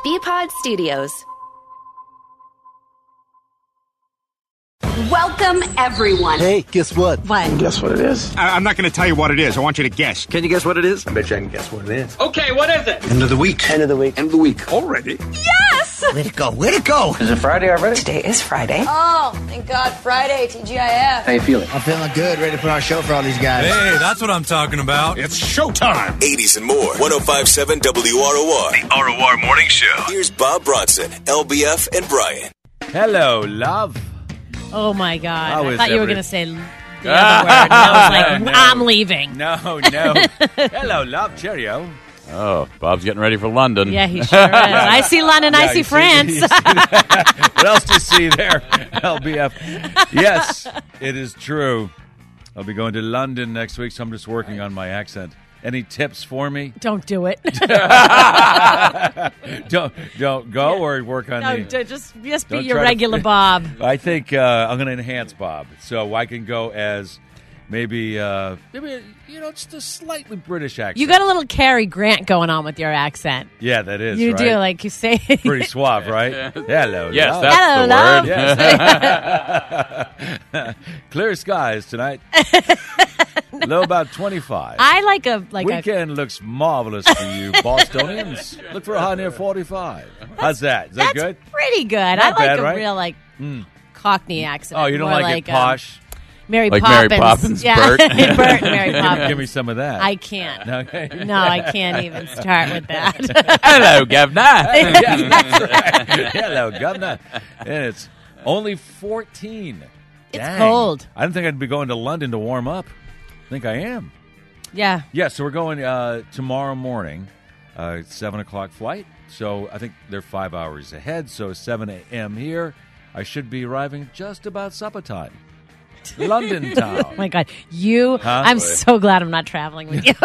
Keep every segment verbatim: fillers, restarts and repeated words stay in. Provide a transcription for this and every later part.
B-Pod Studios. Welcome, everyone. Hey, guess what? What? Guess what it is? I- I'm not going to tell you what it is. I want you to guess. Can you guess what it is? I bet you I can guess what it is. Okay, what is it? End of the week. End of the week. End of the week. Already? Yes! Way to go, way to go! Is it Friday already? Today is Friday. Oh, thank God, Friday, T G I F. How you feeling? I'm feeling good, ready to put on a show for all these guys. Hey, that's what I'm talking about. It's showtime. eighties and more. one oh five point seven W R O R. The R O R Morning Show. Here's Bob Bronson, L B F, and Brian. Hello, love. Oh, my God. How I is thought you were every- going to say the other word. And I was like, No. I'm leaving. No, no. Hello, love. Cheerio. Oh, Bob's getting ready for London. Yeah, he sure is. I see London, I Yeah, see you France. you see that? What else do you see there, L B F? Yes, it is true. I'll be going to London next week, so I'm just working on my accent. Any tips for me? Don't do it. don't don't go or work on No, the. d- just just be Don't your try to- regular Bob. I think uh, I'm going to enhance Bob, so I can go as maybe uh, maybe you know just a slightly British accent. You got a little Cary Grant going on with your accent. yeah, that is You right? do, like you say. Pretty suave, right? Hello, Yes, love. that's Hello, the love. word. Yes. Clear skies tonight. Low about twenty-five. I like a like a. Weekend looks marvelous for you Bostonians. Look for a high near forty-five. How's that? Is that That's good? pretty good. I Not like bad, a right? real like Cockney accent. Oh, you don't More like, it um, posh? Mary Like Poppins. Mary Poppins, yeah. Bert. Bert and Mary Poppins. Give me some of that. I can't. Okay. No, I can't even start with that. Hello, Governor. Yeah, that's right. Hello, governor. And it's only fourteen. It's Dang. cold. I didn't think I'd be going to London to warm up. I think I am. Yeah. Yeah, so we're going uh, tomorrow morning, uh, seven o'clock flight. So I think they're five hours ahead. So seven a.m. here. I should be arriving just about supper time. London town. Oh my God, you! Huh? I'm so glad I'm not traveling with you. No,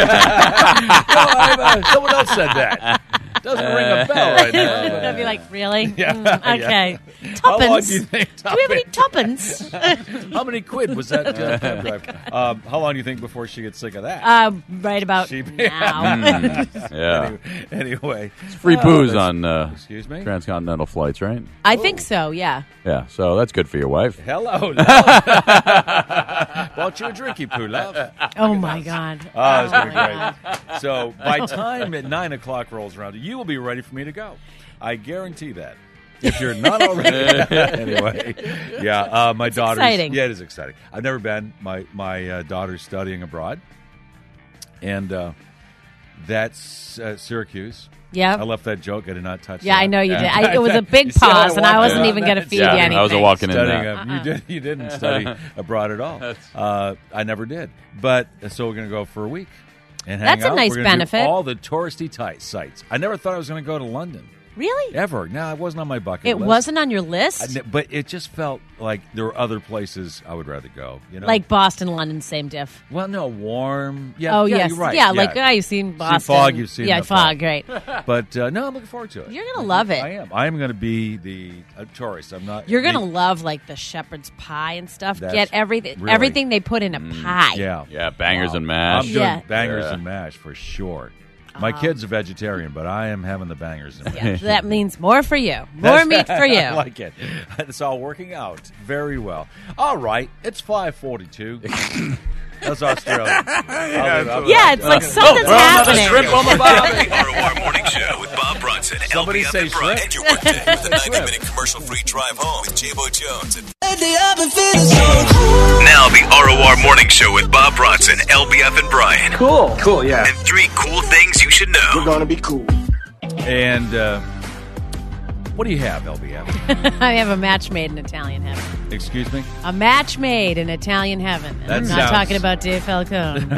I'm, uh, someone else said that. Doesn't ring a bell right now. I'd be like, really? Yeah, Mm, yeah. okay. How long Tuppence. do you think? Do we have any tuppence? How many quid was that uh, cab drive? Um, how long do you think before she gets sick of that? uh, right about She- now. Yeah. Anyway, anyway. Free Uh, booze that's- on uh, Excuse me? transcontinental flights, right? I think so. Yeah. Yeah, so that's good for your wife. Hello, love. Bought you a drinky poo, love. Oh my God. Oh, it's going to be great. So by time at nine o'clock rolls around, you will be ready for me to go. I guarantee that. If you're not already. Anyway. Yeah, uh, my daughter's. exciting. Yeah, it is exciting. I've never been. My, my uh, daughter's studying abroad. And uh, that's uh, Syracuse. Yeah. I left that joke. I did not touch Yeah, that. I know you did. I, it was a You big see how I pause, and I walked wasn't in even on going to that? feed Yeah, you anything. I wasn't walking in Studying, that. uh, you did. You didn't study abroad at all. Uh, I never did. But so we're going to go for a week and hang That's a out. nice We're gonna do benefit. all the touristy ti- sites. I never thought I was going to go to London Really? ever. No, it wasn't on my bucket It list. wasn't on your I list? ne- but it just felt like there were other places I would rather go. You know, Like Boston, London, same diff. well, no, warm. Yeah. Oh, yeah, yes. you're right. Yeah, like, oh, you've seen Boston. fog, you've seen Yeah, the fog, fog. great. But uh, no, I'm looking forward to it. You're gonna love it. I am. I am going to be the uh, tourist. I'm not. You're going to the- love, like, the shepherd's pie and stuff. That's Get everything really- everything they put in a pie. Yeah. Yeah, bangers Wow. and mash. I'm doing Yeah. bangers Yeah. and mash for sure. My kid's a vegetarian, but I am having the bangers and mash. Yeah, so that means more for you. More meat for you. I like it. It's all working out very well. All right, it's five forty-two. That's Australia. yeah, Yeah, it's like something's happening. The R O R Morning Show with Bob Bronson, Somebody L B F, say and Brian. shrimp. And your workday with a ninety-minute commercial-free drive home with J-Bo Jones. And now the R O R Morning Show with Bob Bronson, L B F, and Brian. Cool. Cool, yeah. And three cool things you should know. We're going to be cool. And uh, what do you have, L B F? I have a match made in Italian heaven. Excuse me? A match made in Italian heaven. That I'm not sounds- talking about Dave Falcone.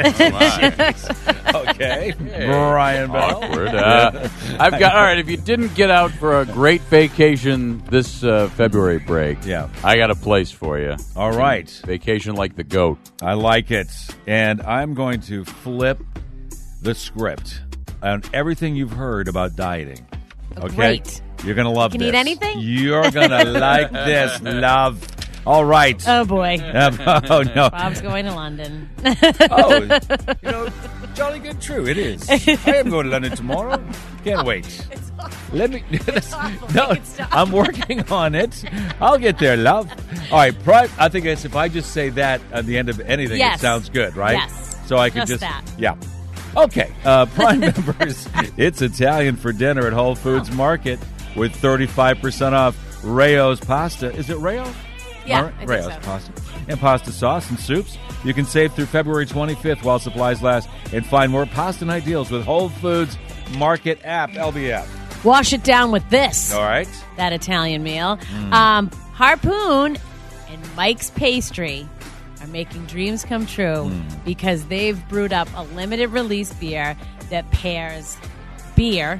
Okay. Brian Bell. Awkward. Uh, I've got, all right, if you didn't get out for a great vacation this uh, February break, Yeah. I got a place for you. All right. Vacation like the goat. I like it. And I'm going to flip the script on everything you've heard about dieting. Okay? Great. You're going to love Can this. eat anything? You're going to like this, love. All right. Oh, boy. Um, oh, no. Bob's going to London. Oh, you know, jolly good true. It is. I am going to London tomorrow. Can't wait. Let me. awful. No, Make it stop. I'm working on it. I'll get there, love. All right, Prime. I think it's if I just say that at the end of anything, Yes. it sounds good, right? Yes. So I could Just just, that. yeah. Okay, uh, Prime members, it's Italian for dinner at Whole Foods Market with thirty-five percent off Rayo's pasta. Is it Rayo? Yeah, Mar- I think Rayo's so. pasta. And pasta sauce and soups. You can save through February twenty-fifth while supplies last and find more pasta night deals with Whole Foods Market app, L B F. Wash it down with this. All right. That Italian meal. Um, Harpoon and Mike's Pastry are making dreams come true because they've brewed up a limited release beer that pairs beer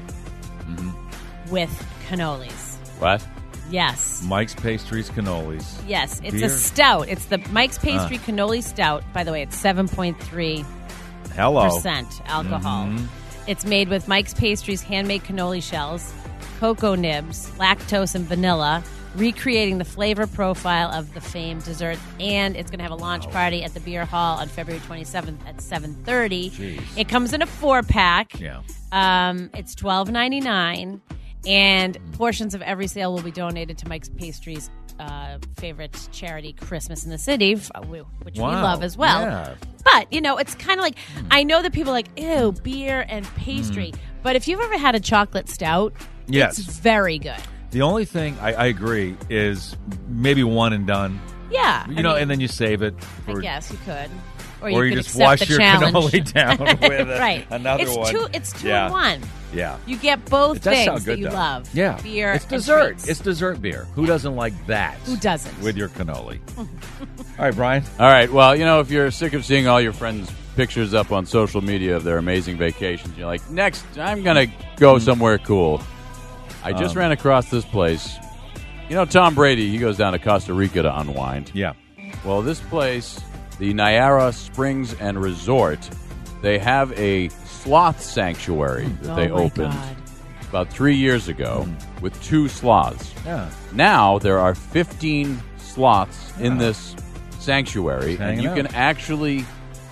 with cannolis. What? Yes. Mike's Pastries Cannolis. Yes, it's Beer? a stout. It's the Mike's Pastry Cannoli Stout. By the way, it's seven point three Hello. percent alcohol. It's made with Mike's Pastries handmade cannoli shells, cocoa nibs, lactose, and vanilla, recreating the flavor profile of the famed dessert. And it's going to have a launch party at the Beer Hall on February twenty-seventh at seven thirty. Jeez. It comes in a four-pack. Yeah. Um, it's twelve ninety-nine, and portions of every sale will be donated to Mike's Pastries' uh, favorite charity, Christmas in the City, f- which we Wow. love as well. Yeah. But, you know, it's kind of like, I know that people are like, ew, beer and pastry. But if you've ever had a chocolate stout, Yes. it's very good. The only thing I, I agree is maybe one and done. Yeah. You I know, mean, and then you save it for I guess you could. Or, or you, you could just accept wash the your challenge. cannoli down with a, right. another it's one. Two, it's two Yeah. in one. Yeah. You get both It does things sound that good, you though. love. Yeah. Beer It's and dessert. treats. It's dessert beer. Who doesn't like that? Who doesn't? With your cannoli. All right, Brian. All right. Well, you know, if you're sick of seeing all your friends' pictures up on social media of their amazing vacations, you're like, next, I'm going to go somewhere cool. I just Um, ran across this place. You know, Tom Brady, he goes down to Costa Rica to unwind. Yeah. Well, this place, the Nyara Springs and Resort, they have a sloth sanctuary that Oh, they my opened God. about three years ago with two sloths. Yeah. Now there are fifteen sloths in this sanctuary, Just and hanging you out. can actually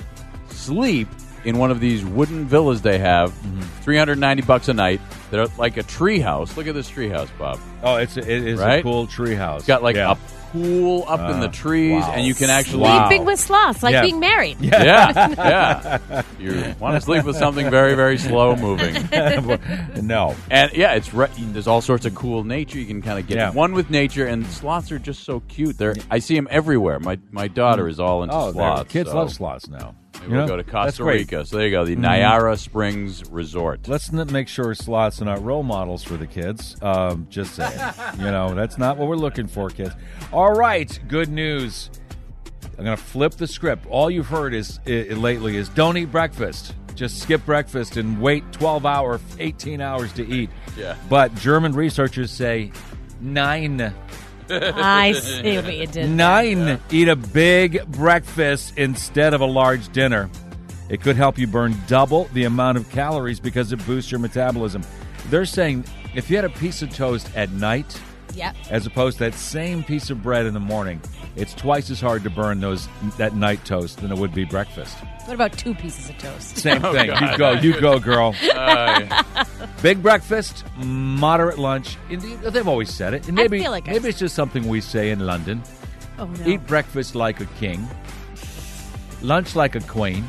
sleep in one of these wooden villas they have, Mm-hmm. three hundred ninety bucks a night. They're like a tree house. Look at this tree house, Bob. Oh, it's a, it is Right? a cool tree house. It's got like yeah. a pool up in Uh, the trees, wow. and you can actually Wow. Sleeping with sloths, like Yeah. being married. yeah, yeah. You want to sleep with something very, very slow moving. no. And yeah, it's re- there's all sorts of cool nature. You can kind of get Yeah. one with nature, and sloths are just so cute. They're I see them everywhere. My my daughter is all into Oh, they're- sloths. kids so love sloths now. maybe You we'll know, go to that's Costa great. Rica. So there you go, the Nyara Springs Resort. Let's n- make sure sloths are not role models for the kids. Um, just saying. You know, that's not what we're looking for, kids. All right, good news. I'm going to flip the script. All you've heard is i- lately is don't eat breakfast. Just skip breakfast and wait twelve hours, eighteen hours to eat. Yeah. But German researchers say nine. I see what you did. Nine. Eat a big breakfast instead of a large dinner. It could help you burn double the amount of calories because it boosts your metabolism. They're saying if you had a piece of toast at night, Yep. as opposed to that same piece of bread in the morning, it's twice as hard to burn those that night toast than it would be breakfast. What about two pieces of toast? Same thing. God. You go, you go, girl. Uh, Big breakfast, moderate lunch. Indeed, they've always said it. And I maybe, feel like I- maybe it's just something we say in London. Oh, no. Eat breakfast like a king, lunch like a queen,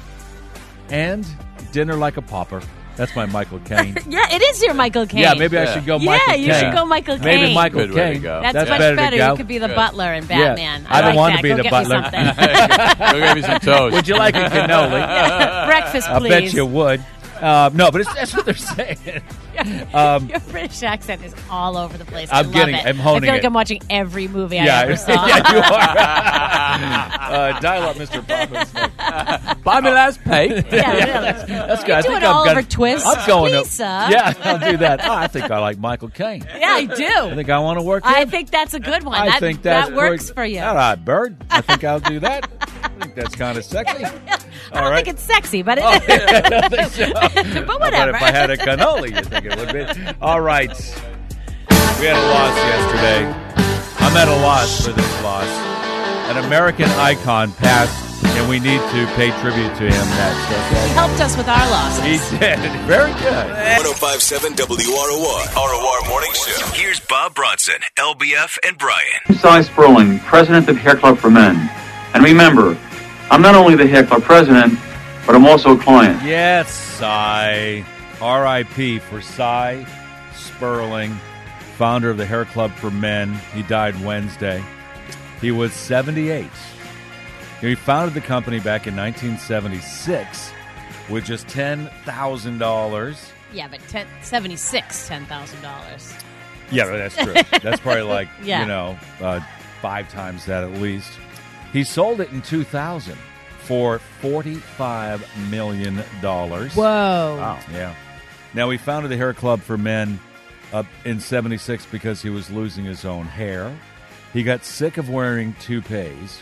and dinner like a pauper. That's my Michael Caine. Yeah, it is your Michael Caine. Yeah, maybe I Yeah. should go Yeah, Michael you Caine. should go Michael Maybe Caine. Michael Good way to Caine. go. That's, That's much better better. to go. You could be the Good. butler in Batman. I don't like want to that. be Go the get butler. Me something. go get me some toast. Would you like a cannoli? Breakfast, I please. bet you would. Uh, no, but it's, that's what they're saying. Um, Your British accent is all over the place. I I'm love getting- it. I'm honing I feel like it. I'm watching every movie I yeah, ever saw. yeah, you are. uh, dial up, Mister Poppins. Buy me last pay. Yeah, really. That's good. I You do think it I'm Oliver gonna- Twist, I'm going please, to, sir. Yeah, I'll do that. Oh, I think I like Michael Caine. Yeah, I do. I think I want to work. I him. think that's a good one. I that, think that's that works pretty- for you. All right, Bird. I think I'll do that. I think that's kind of sexy. I All don't right. think it's sexy, but it, Oh, I don't think so. but whatever. But if I had a cannoli, you think it would be. All right. We had a loss yesterday. I'm at a loss for this loss. An American icon passed And we need to pay tribute to him. That's He helped us with our losses. He did. Very good. one oh five point seven W R O R. R O R Morning Show. Here's Bob Bronson, L B F, and Brian. Cy Sperling, president of Hair Club for Men. And remember, I'm not only the Hair Club president, but I'm also a client. Yes, Cy. R I P for Cy Sperling, founder of the Hair Club for Men. He died Wednesday. He was seventy-eight. He founded the company back in nineteen seventy-six with just ten thousand dollars. Yeah, but ten, seventy-six, ten thousand dollars. Yeah, that's true. That's probably like, Yeah. you know, uh, five times that at least. He sold it in two thousand for forty-five million dollars. Whoa. Wow. Yeah. Now, he founded the Hair Club for Men uh, in seventy-six because he was losing his own hair. He got sick of wearing toupees.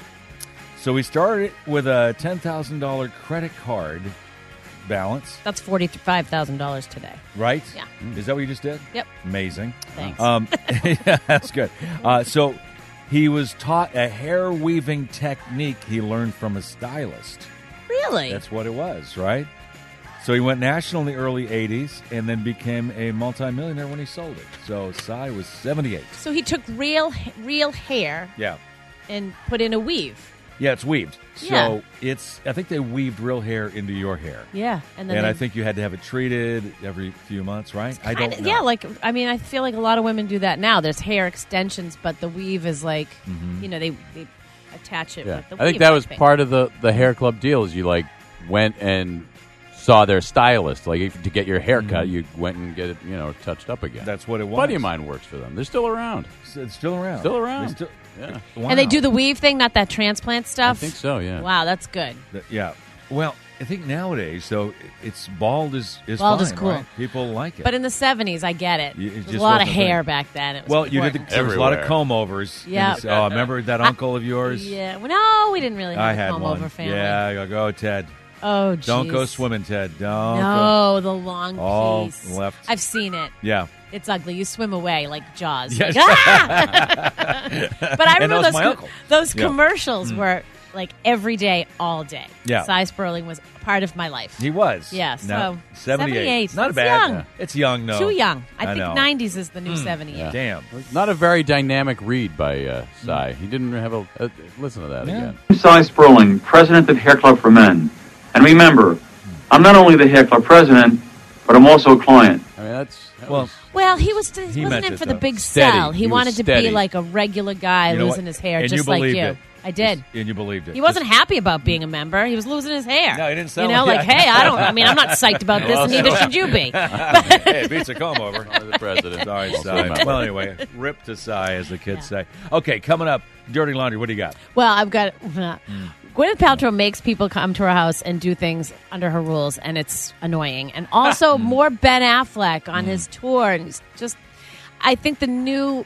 So he started with a ten thousand dollars credit card balance. That's forty-five thousand dollars today. Right? Yeah. Is that what you just did? Yep. Amazing. Thanks. Um, yeah, that's good. Uh, so he was taught a hair weaving technique he learned from a stylist. Really? That's what it was, right? So he went national in the early eighties and then became a multimillionaire when he sold it. So Cy was seventy-eight. So he took real real hair Yeah. and put in a weave. Yeah, it's weaved. So Yeah. it's, I think they weaved real hair into your hair. Yeah. And then And they- I think you had to have it treated every few months, right? I don't Kinda- know. Yeah, like, I mean, I feel like a lot of women do that now. There's hair extensions, but the weave is like, Mm-hmm. you know, they, they attach it Yeah. with the I think weave, that was think. part of the, the hair club deal is you like went and saw their stylist. Like if, to get your hair cut, you went and get it, you know, touched up again. Mm-hmm. That's what it was. Buddy of mine works for them. They're still around. It's, it's still around. Still around. They still- Yeah. Wow. And they do the weave thing, not that transplant stuff? I think so, yeah. Wow, that's good. The- yeah. Well, I think nowadays, so it's bald is is Bald fine, is cool. right? People like it. But in the seventies, I get it. You- it There was just a lot of wasn't a thing. hair back then. It was well, you did. The, important. there was a lot of Everywhere. comb overs. Yeah. Oh, remember that uncle of yours? Yeah. Well, no, we didn't really have I a had comb one. over family. Yeah, go, go Ted. Oh, Don't go jeez. swimming, Ted. Don't. go. No, the long All piece. left. I've seen it. Yeah. It's ugly. You swim away like Jaws. Yes. Like, ah! But I And that remember was those my co- uncle. those Yeah. commercials were like every day, all day. Yeah. Cy Sperling was part of my life. He was. Yeah, Now, so seventy-eight. seventy-eight. Not That's bad. young. Yeah. It's young, though. Too young. I, I think know. nineties is the new seventy-eight. Damn. Not a very dynamic read by uh, Cy. He didn't have a. Uh, listen to that Yeah. again. Cy Sperling, president of Hair Club for Men. And remember, I'm not only the Hair Club president, but I'm also a client. I mean, that's. That Well, was, Well, he was he, He wasn't meant in it, for the though. big Steady. sell. He, He was wanted to steady. be like a regular guy You know losing what? his hair, And just you like believed you. it. I did. And you believed it. He wasn't happy about being a member. He was losing his hair. No, he didn't You sound know, like- like, hey, I don't. I mean, I'm not psyched about this, Well, and neither so- should you be. Hey, it beats a comb over. the president. Sorry, Also a Cy. member. Well, anyway, rip to Cy, as the kids say. Okay, coming up, Dirty Laundry. What do you got? Well, I've got. Gwyneth Paltrow makes people come to her house and do things under her rules, and it's annoying. And also more Ben Affleck on his tour, and he's just. I think the new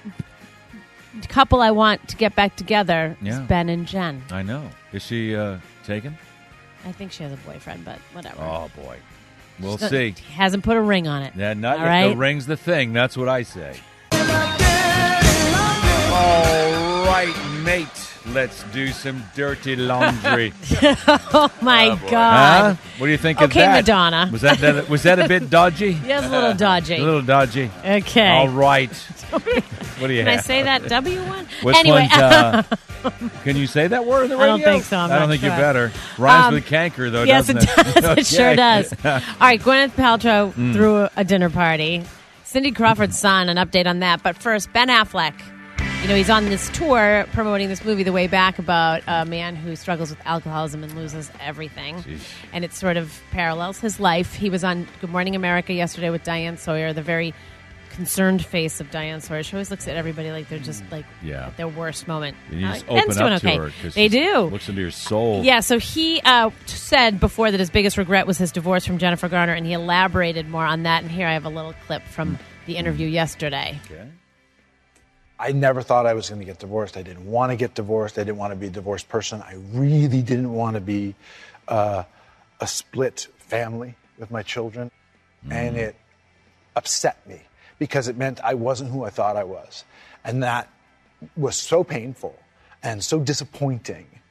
couple I want to get back together Yeah. is Ben and Jen. I know. Is she uh, taken? I think she has a boyfriend, but whatever. Oh, boy. We'll She's not- see. He hasn't put a ring on it. Yeah, not All yet. right? The ring's the thing. That's what I say. All right, mate. Let's do some dirty laundry. Oh my Oh, boy. God! Huh? What do you think of Okay, that? Madonna. Was that, that was that a bit dodgy? Yeah, it's a little dodgy. A little dodgy. Okay. All right. What do you Can I have? say that W one? Which anyway, one's, uh, can you say that word on the I radio? don't think so. I'm I don't not think you sure. better. Rhymes Um, with canker, though, yes, doesn't it it? does. It sure Okay. does. All right, Gwyneth Paltrow Mm. threw a dinner party. Cindy Crawford's son, an update on that. But first, Ben Affleck. You know, he's on this tour promoting this movie, The Way Back, about a man who struggles with alcoholism and loses everything. Jeez. And it sort of parallels his life. He was on Good Morning America yesterday with Diane Sawyer, the very concerned face of Diane Sawyer. She always looks at everybody like they're just like Yeah. at their worst moment. And you Uh, just Ben's open doing up to okay. her. 'cause They she do. Looks into your soul. Yeah, so he uh, said before that his biggest regret was his divorce from Jennifer Garner, and he elaborated more on that. And here I have a little clip from the interview yesterday. Okay. I never thought I was going to get divorced. I didn't want to get divorced. I didn't want to be a divorced person. I really didn't want to be uh, a split family with my children. Mm. And it upset me because it meant I wasn't who I thought I was. And that was so painful and so disappointing.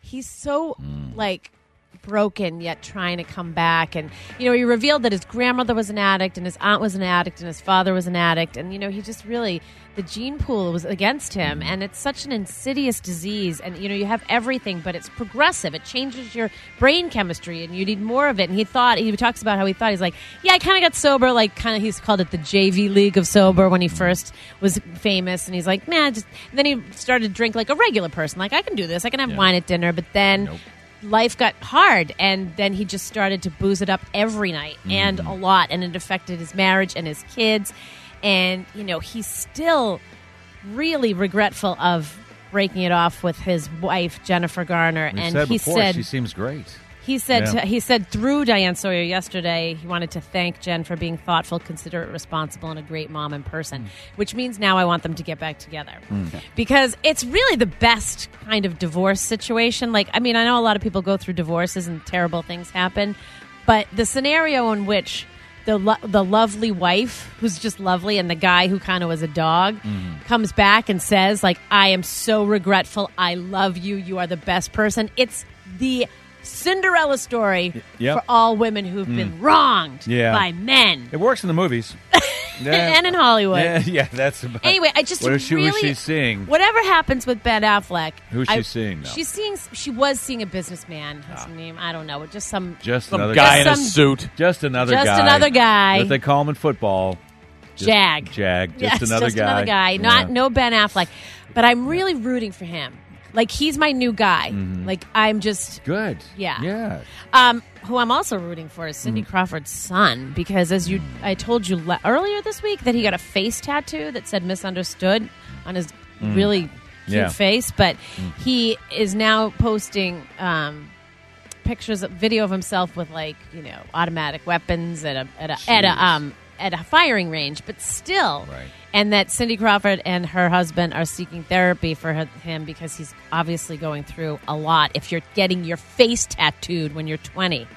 he's so like broken yet trying to come back. And you know, he revealed that his grandmother was an addict and his aunt was an addict and his father was an addict, and you know, he just really, the gene pool was against him, and it's such an insidious disease. And you know, you have everything, but it's progressive. It changes your brain chemistry, and you need more of it. And he thought, he talks about how he thought, he's like, yeah, I kind of got sober, like kind of, he's called it the J V League of sober when he first was famous. And he's like, man, just. And then he started to drink like a regular person, like I can do this, I can have Yeah. wine at dinner. But then. Nope. Life got hard, and then he just started to booze it up every night Mm-hmm. and a lot, and it affected his marriage and his kids. And, you know, he's still really regretful of breaking it off with his wife, Jennifer Garner. We and said he before, said she seems great. he said Yeah. to, he said through Diane Sawyer yesterday, he wanted to thank Jen for being thoughtful, considerate, responsible, and a great mom and person, which means now I want them to get back together. Because it's really the best kind of divorce situation. Like, I mean, I know a lot of people go through divorces and terrible things happen, but the scenario in which the lo- the lovely wife, who's just lovely, and the guy who kind of was a dog, comes back and says, like, I am so regretful. I love you. You are the best person. It's the Cinderella story Yep. for all women who've been wronged Yeah. by men. It works in the movies. Yeah. And in Hollywood. Yeah, yeah, that's about. Anyway, I just what is she, really who's she seeing? whatever happens with Ben Affleck. Who's I- she seeing now? She's seeing. She was seeing a businessman. His name, I don't know, just some Just Some another guy in a Some- suit. Just another Just guy. another guy. What they call him in football. Just- Jag. Jag. Just Yes, another just guy. another guy. Not Yeah. no Ben Affleck, but I'm really rooting for him. Like, he's my new guy. Like, I'm just Good. Yeah. Yeah. Um, who I'm also rooting for is Cindy Mm. Crawford's son, because as you, I told you le- earlier this week that he got a face tattoo that said "misunderstood" on his really cute Yeah. face, but he is now posting um, pictures, of video of himself with, like, you know, automatic weapons at a at a at Jeez. a um at a firing range, but still. Right. And that Cindy Crawford and her husband are seeking therapy for her, him because he's obviously going through a lot if you're getting your face tattooed when you're twenty.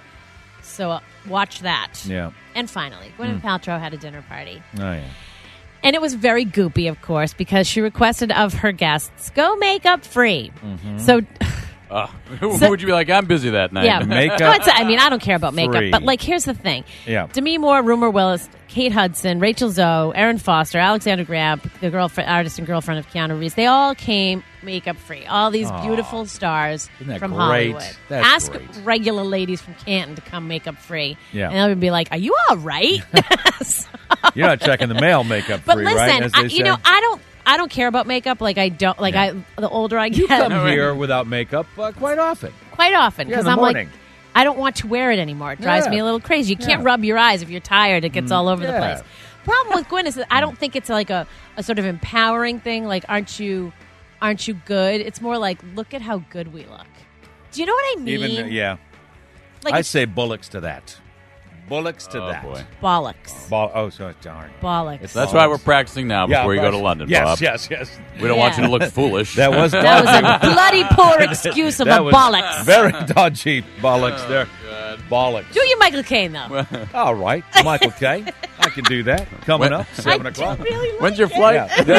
So uh, watch that. Yeah. And finally, Gwyneth Paltrow had a dinner party. Oh, yeah. And it was very goopy, of course, because she requested of her guests, go makeup free. So... Uh, who So- would you be like? I'm busy that night. Yeah, Makeup No, it's- I mean, I don't care about makeup, free. but like, here's the thing: Yeah. Demi Moore, Rumor Willis, Kate Hudson, Rachel Zoe, Erin Foster, Alexandra Graham, the girlfriend, artist and girlfriend of Keanu Reeves. They all came makeup free. All these Aw. beautiful stars Isn't that from great? Hollywood. That's Ask great. regular ladies from Canton to come makeup free, Yeah. and they'll be like, "Are you all right?" You're not checking the mail makeup But free, listen, right? As I, they you know, say. I don't. I don't care about makeup. Like, I don't. Like, Yeah. I. The older I You get, come here without makeup uh, quite often. quite often Yeah, in because the I'm morning. like, I don't want to wear it anymore. It drives Yeah. me a little crazy. You can't Yeah. rub your eyes if you're tired. It gets all over the yeah. place. Problem with Gwen is that I don't think it's like a, a sort of empowering thing. Like, aren't you, aren't you good? It's more like, look at how good we look. Do you know what I mean? Even, uh, yeah. Like, I it's say bullocks to that. Bullocks to Oh, that. boy. bollocks. Ball- oh, so darn. Bollocks. It's That's why we're practicing now Yeah, before you go right. to London, yes, Bob. Yes, yes, We don't want Yeah. you to look foolish. That was That was dodgy. a bloody poor excuse of That a was bollocks. Very dodgy bollocks there. Bollocks. Do your Michael Caine, though. All right, Michael K. I can do that. Coming When- up, seven I o'clock. do really like When's your it. flight?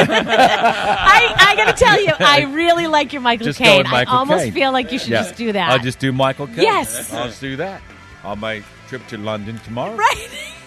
I, I got to tell you, I really like your Michael Just go Caine. with Michael I almost Caine. feel like you should Yeah. just do that. I'll just do Michael K. Yes. I'll just do that on my trip to London tomorrow. Right.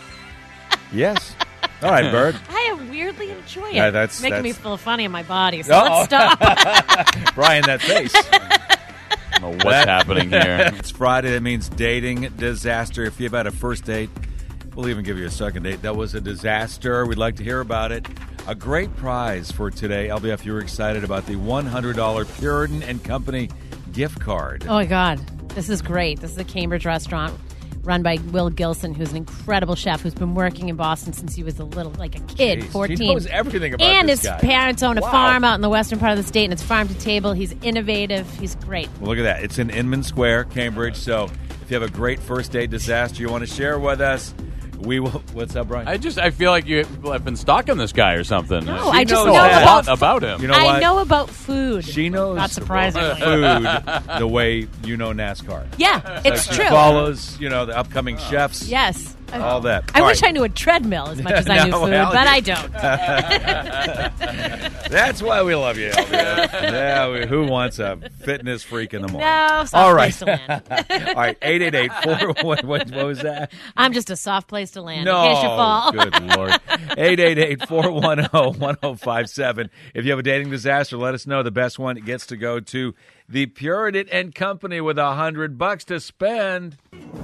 Yes. All right, Bird. I weirdly enjoy it. Yeah, that's- making me that's- feel funny in my body. So Uh-oh. let's stop. Brian, that face. I don't know what's happening here. It's Friday. That means dating disaster. If you've had a first date, we'll even give you a second date. That was a disaster. We'd like to hear about it. A great prize for today. L B F, you were excited about the one hundred dollars Puritan and Company gift card. Oh, my God. This is great. This is a Cambridge restaurant run by Will Gilson, who's an incredible chef who's been working in Boston since he was a little, like a kid, Jeez, fourteen. He knows everything about and this his guy. parents own a Wow. farm out in the western part of the state, and it's farm to table. He's innovative. He's great. Well, look at that. It's in Inman Square, Cambridge. So if you have a great first date disaster you want to share with us, we will. What's up, Brian? I just I feel like you have been stalking this guy or something. No, She I just knows know a about- lot about him. You know I what? know about food. She knows Not surprisingly. food the way you know NASCAR. Yeah, it's She true. follows, you know, the upcoming chefs. Yes. all that. I All wish right. I knew a treadmill as much as I No, knew food, well, but you- I don't. That's why we love you, Elvia. Yeah, we, who wants a fitness freak in the morning? No, soft all right. place to land. All right, eight eight eight four. What, what, what was that? I'm just a soft place to land No, in case you fall. good Lord. eight eight eight four one zero one zero five seven. If you have a dating disaster, let us know. The best one gets to go to the Puritan and Company with a hundred bucks to spend.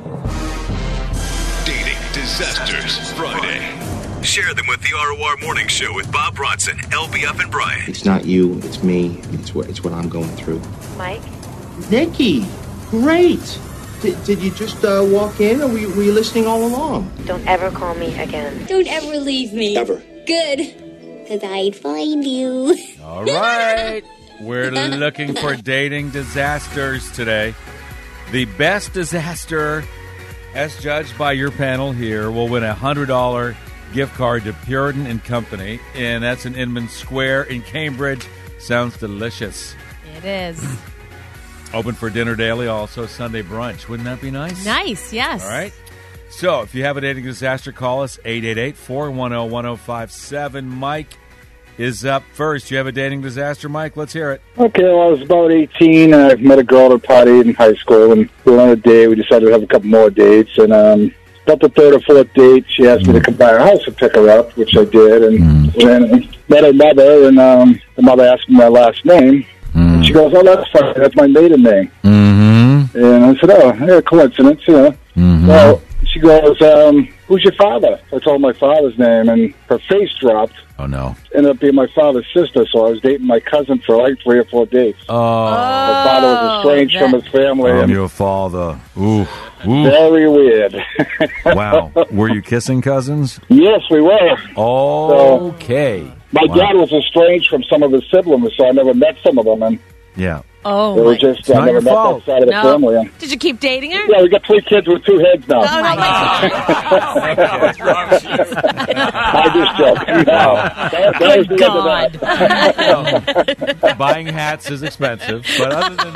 Dating Disasters Friday. Share them with the R O R Morning Show with Bob Bronson, L B F, and Brian. It's not you, it's me. It's what it's what I'm going through. Mike? Nikki, great. Did, did you just uh, walk in, or were you, were you listening all along? Don't ever call me again. Don't ever leave me. Ever. Good. Because I'd find you. All right. We're looking for dating disasters today. The best disaster, as judged by your panel here, will win a one hundred dollars gift card to Puritan and Company, and that's in Inman Square in Cambridge. Sounds delicious. It is. Open for dinner daily, also Sunday brunch. Wouldn't that be nice? Nice, yes. All right. So if you have a dating disaster, call us eight eight eight four one zero one zero five seven. Mike is up first. You have a dating disaster, Mike? Let's hear it. Okay, well, I was about eighteen, and I met a girl at a party in high school, and we went on a date. We decided to have a couple more dates, and um, about the third or fourth date, she asked me to come by her house and pick her up, which I did, and then met her mother, and um, the mother asked me my last name, and she goes, oh, that's fine, that's my maiden name. Mm-hmm. And I said, oh, yeah, coincidence, you know. Mm-hmm. Well, she goes, um, who's your father? I told my father's name, and her face dropped. Oh, no. Ended up being my father's sister, so I was dating my cousin for like three or four dates. Oh. My father was estranged that- from his family. I'm and your father. Ooh. Ooh. very weird. Wow. Were you kissing cousins? Yes, we were. Okay. My Wow. dad was estranged from some of his siblings, so I never met some of them, and Yeah. Oh, they were my. just, It's I not never your met fault. that side of the No. family. And, Did you keep dating her? yeah, we got three kids with two heads now. Oh, no, What's wrong with you? I just joke. No. That, that was Good the end of that. God. Buying hats is expensive, but other than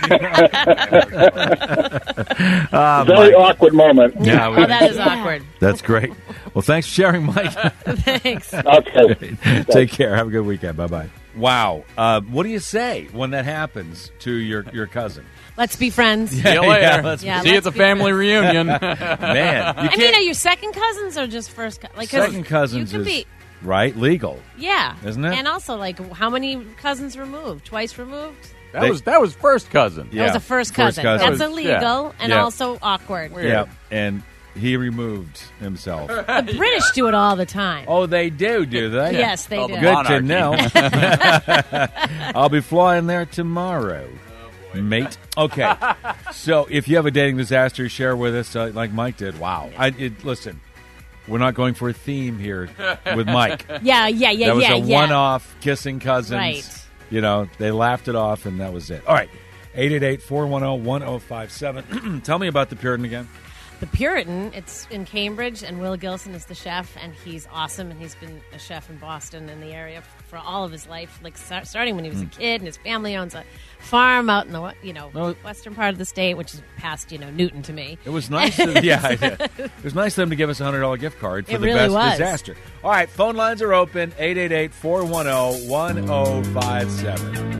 that. Ah, Very Mike. awkward moment. Yeah, Oh, that is awkward. that's great. Well, thanks for sharing, Mike. Thanks. Okay. Take care. Have a good weekend. Bye-bye. Wow. Uh, what do you say when that happens to your, your cousin? Let's be friends. See you later. Yeah, let's- Yeah, See you at let's the be family reunion. Man, you I can't. mean, are you second cousins or just first? Co- like, 'cause Second cousins you could is be, right legal, yeah, isn't it? And also, like, how many cousins removed? Twice removed? That They- was that was first cousin. Yeah. That was a first cousin. cousin. That's That was- illegal and Yeah. also awkward. Weird. Yeah, and he removed himself. The British do it all the time. Oh, they do, do they? Yes, they Oh, do. the Good to monarchy. know. I'll be flying there tomorrow, mate. Okay, so if you have a dating disaster, share with us, uh, like Mike did. Wow. I it, listen. We're not going for a theme here with Mike. Yeah, yeah, yeah, that was yeah, a yeah. one-off kissing cousins. Right. You know, they laughed it off, and that was it. All right, eight eight eight, four one zero, one zero five seven. Tell me about the Puritan again. The Puritan, it's in Cambridge, and Will Gilson is the chef, and he's awesome, and he's been a chef in Boston in the area f- for all of his life, like start, starting when he was Hmm. a kid, and his family owns a farm out in the you know No. western part of the state, which is past you know Newton to me. It was nice. To, yeah, I did. It was nice of them to give us a hundred dollar gift card for It the really best was. disaster. All right, phone lines are open. eight eight eight, four one zero, one zero five seven.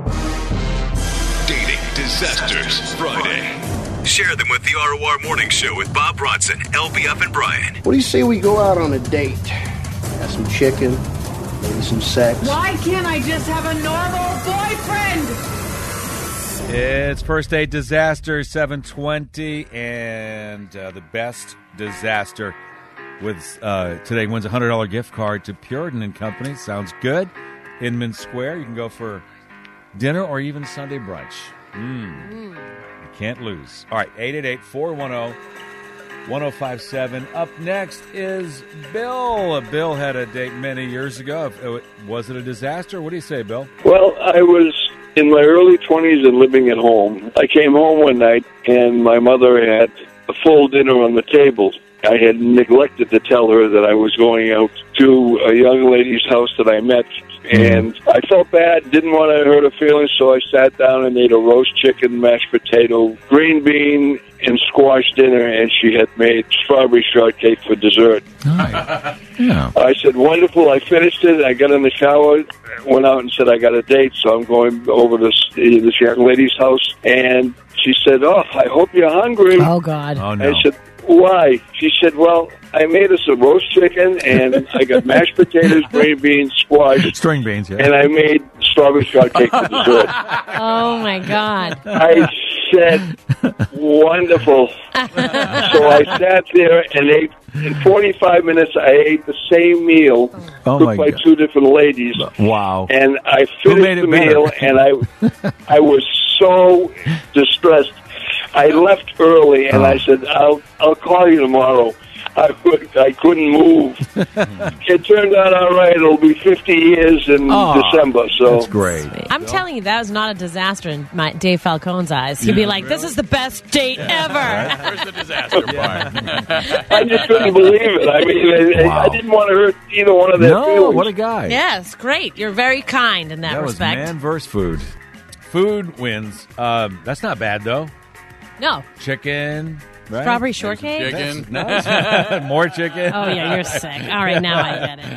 Dating Disasters Friday. Share them with the R O R Morning Show with Bob Bronson, L B F, and Brian. What do you say we go out on a date? Have some chicken, maybe some sex. Why can't I just have a normal boyfriend? It's first date disaster seven twenty, and uh, the best disaster with uh, today wins a hundred dollar gift card to Puritan and Company. Sounds good. Inman Square. You can go for dinner or even Sunday brunch. Mm. You can't lose. All right, eight eight eight, four one zero, one zero five seven. Up next is Bill. Bill had a date many years ago. Was it a disaster? What do you say, Bill? Well, I was in my early twenties and living at home. I came home one night, and my mother had a full dinner on the table. I had neglected to tell her that I was going out to a young lady's house that I met, and I felt bad, didn't want to hurt her feelings, so I sat down and ate a roast chicken, mashed potato, green bean, and squash dinner, and she had made strawberry shortcake for dessert. Nice. Yeah. I said, wonderful. I finished it. I got in the shower, went out and said, I got a date, so I'm going over to this, this young lady's house, and she said, oh, I hope you're hungry. Oh, God. Oh, no. I said, why? She said, well, I made us a roast chicken, and I got mashed potatoes, green beans, squash. String beans, yeah. And I made strawberry shortcake for dessert. Oh, my God. I said, wonderful. So I sat there and ate. In forty-five minutes, I ate the same meal Oh, cooked my by God. two different ladies. Wow. And I Who finished made it the better? meal, and I, I was so distressed. I left early, and Oh. I said, "I'll I'll call you tomorrow." I could, I couldn't move. It turned out all right. It'll be fifty years in Oh, December. So that's great. I'm telling you, that was not a disaster in my Dave Falcone's eyes. He'd be like, this is the best date ever. Where's the disaster part? I just couldn't believe it. I mean, I, Wow. I didn't want to hurt either one of their No, feelings. what a guy. Yes, great. You're very kind in that, That was respect. man versus food. Food wins. Um, that's not bad, though. No. Chicken, right? Strawberry shortcake? Chicken. That's- no, more chicken. Oh, yeah, you're sick. All right, now I get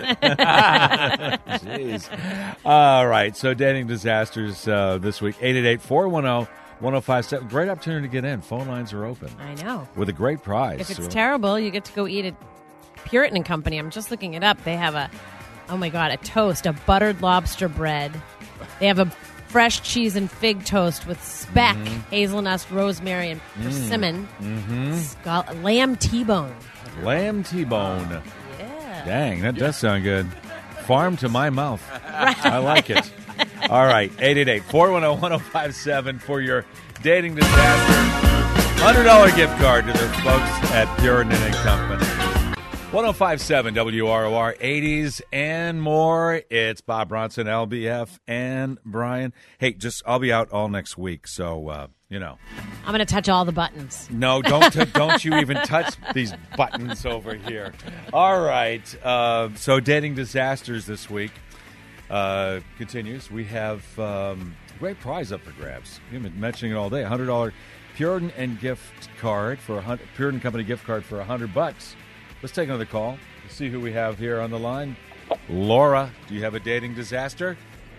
it. Jeez. All right, so dating disasters uh, this week. eight eight eight, four one zero, one zero five seven. Great opportunity to get in. Phone lines are open. I know. With a great prize. If it's So- terrible, you get to go eat at Puritan and Company. I'm just looking it up. They have a, oh my God, a toast, a buttered lobster bread. They have a fresh cheese and fig toast with speck, hazelnuts, rosemary, and persimmon. Mm-hmm. Scall- lamb T-bone. Lamb T-bone. Yeah. Dang, that does sound good. Farm to my mouth. I like it. All right, eight eight eight, four one zero, one zero five seven for your dating disaster. one hundred dollars gift card to the folks at Puritan and Company. one oh five point seven W R O R, eighties and more. It's Bob Bronson, L B F, and Brian. Hey, just I'll be out all next week, so, uh, you know. I'm going to touch all the buttons. No, don't t- don't you even touch these buttons over here. All right. Uh, so dating disasters this week uh, continues. We have um, a great prize up for grabs. You've been mentioning it all day. one hundred dollars Puritan and gift card for a hundred, Puritan Company gift card for one hundred bucks. Let's take another call. Let's see who we have here on the line. Laura, do you have a dating disaster?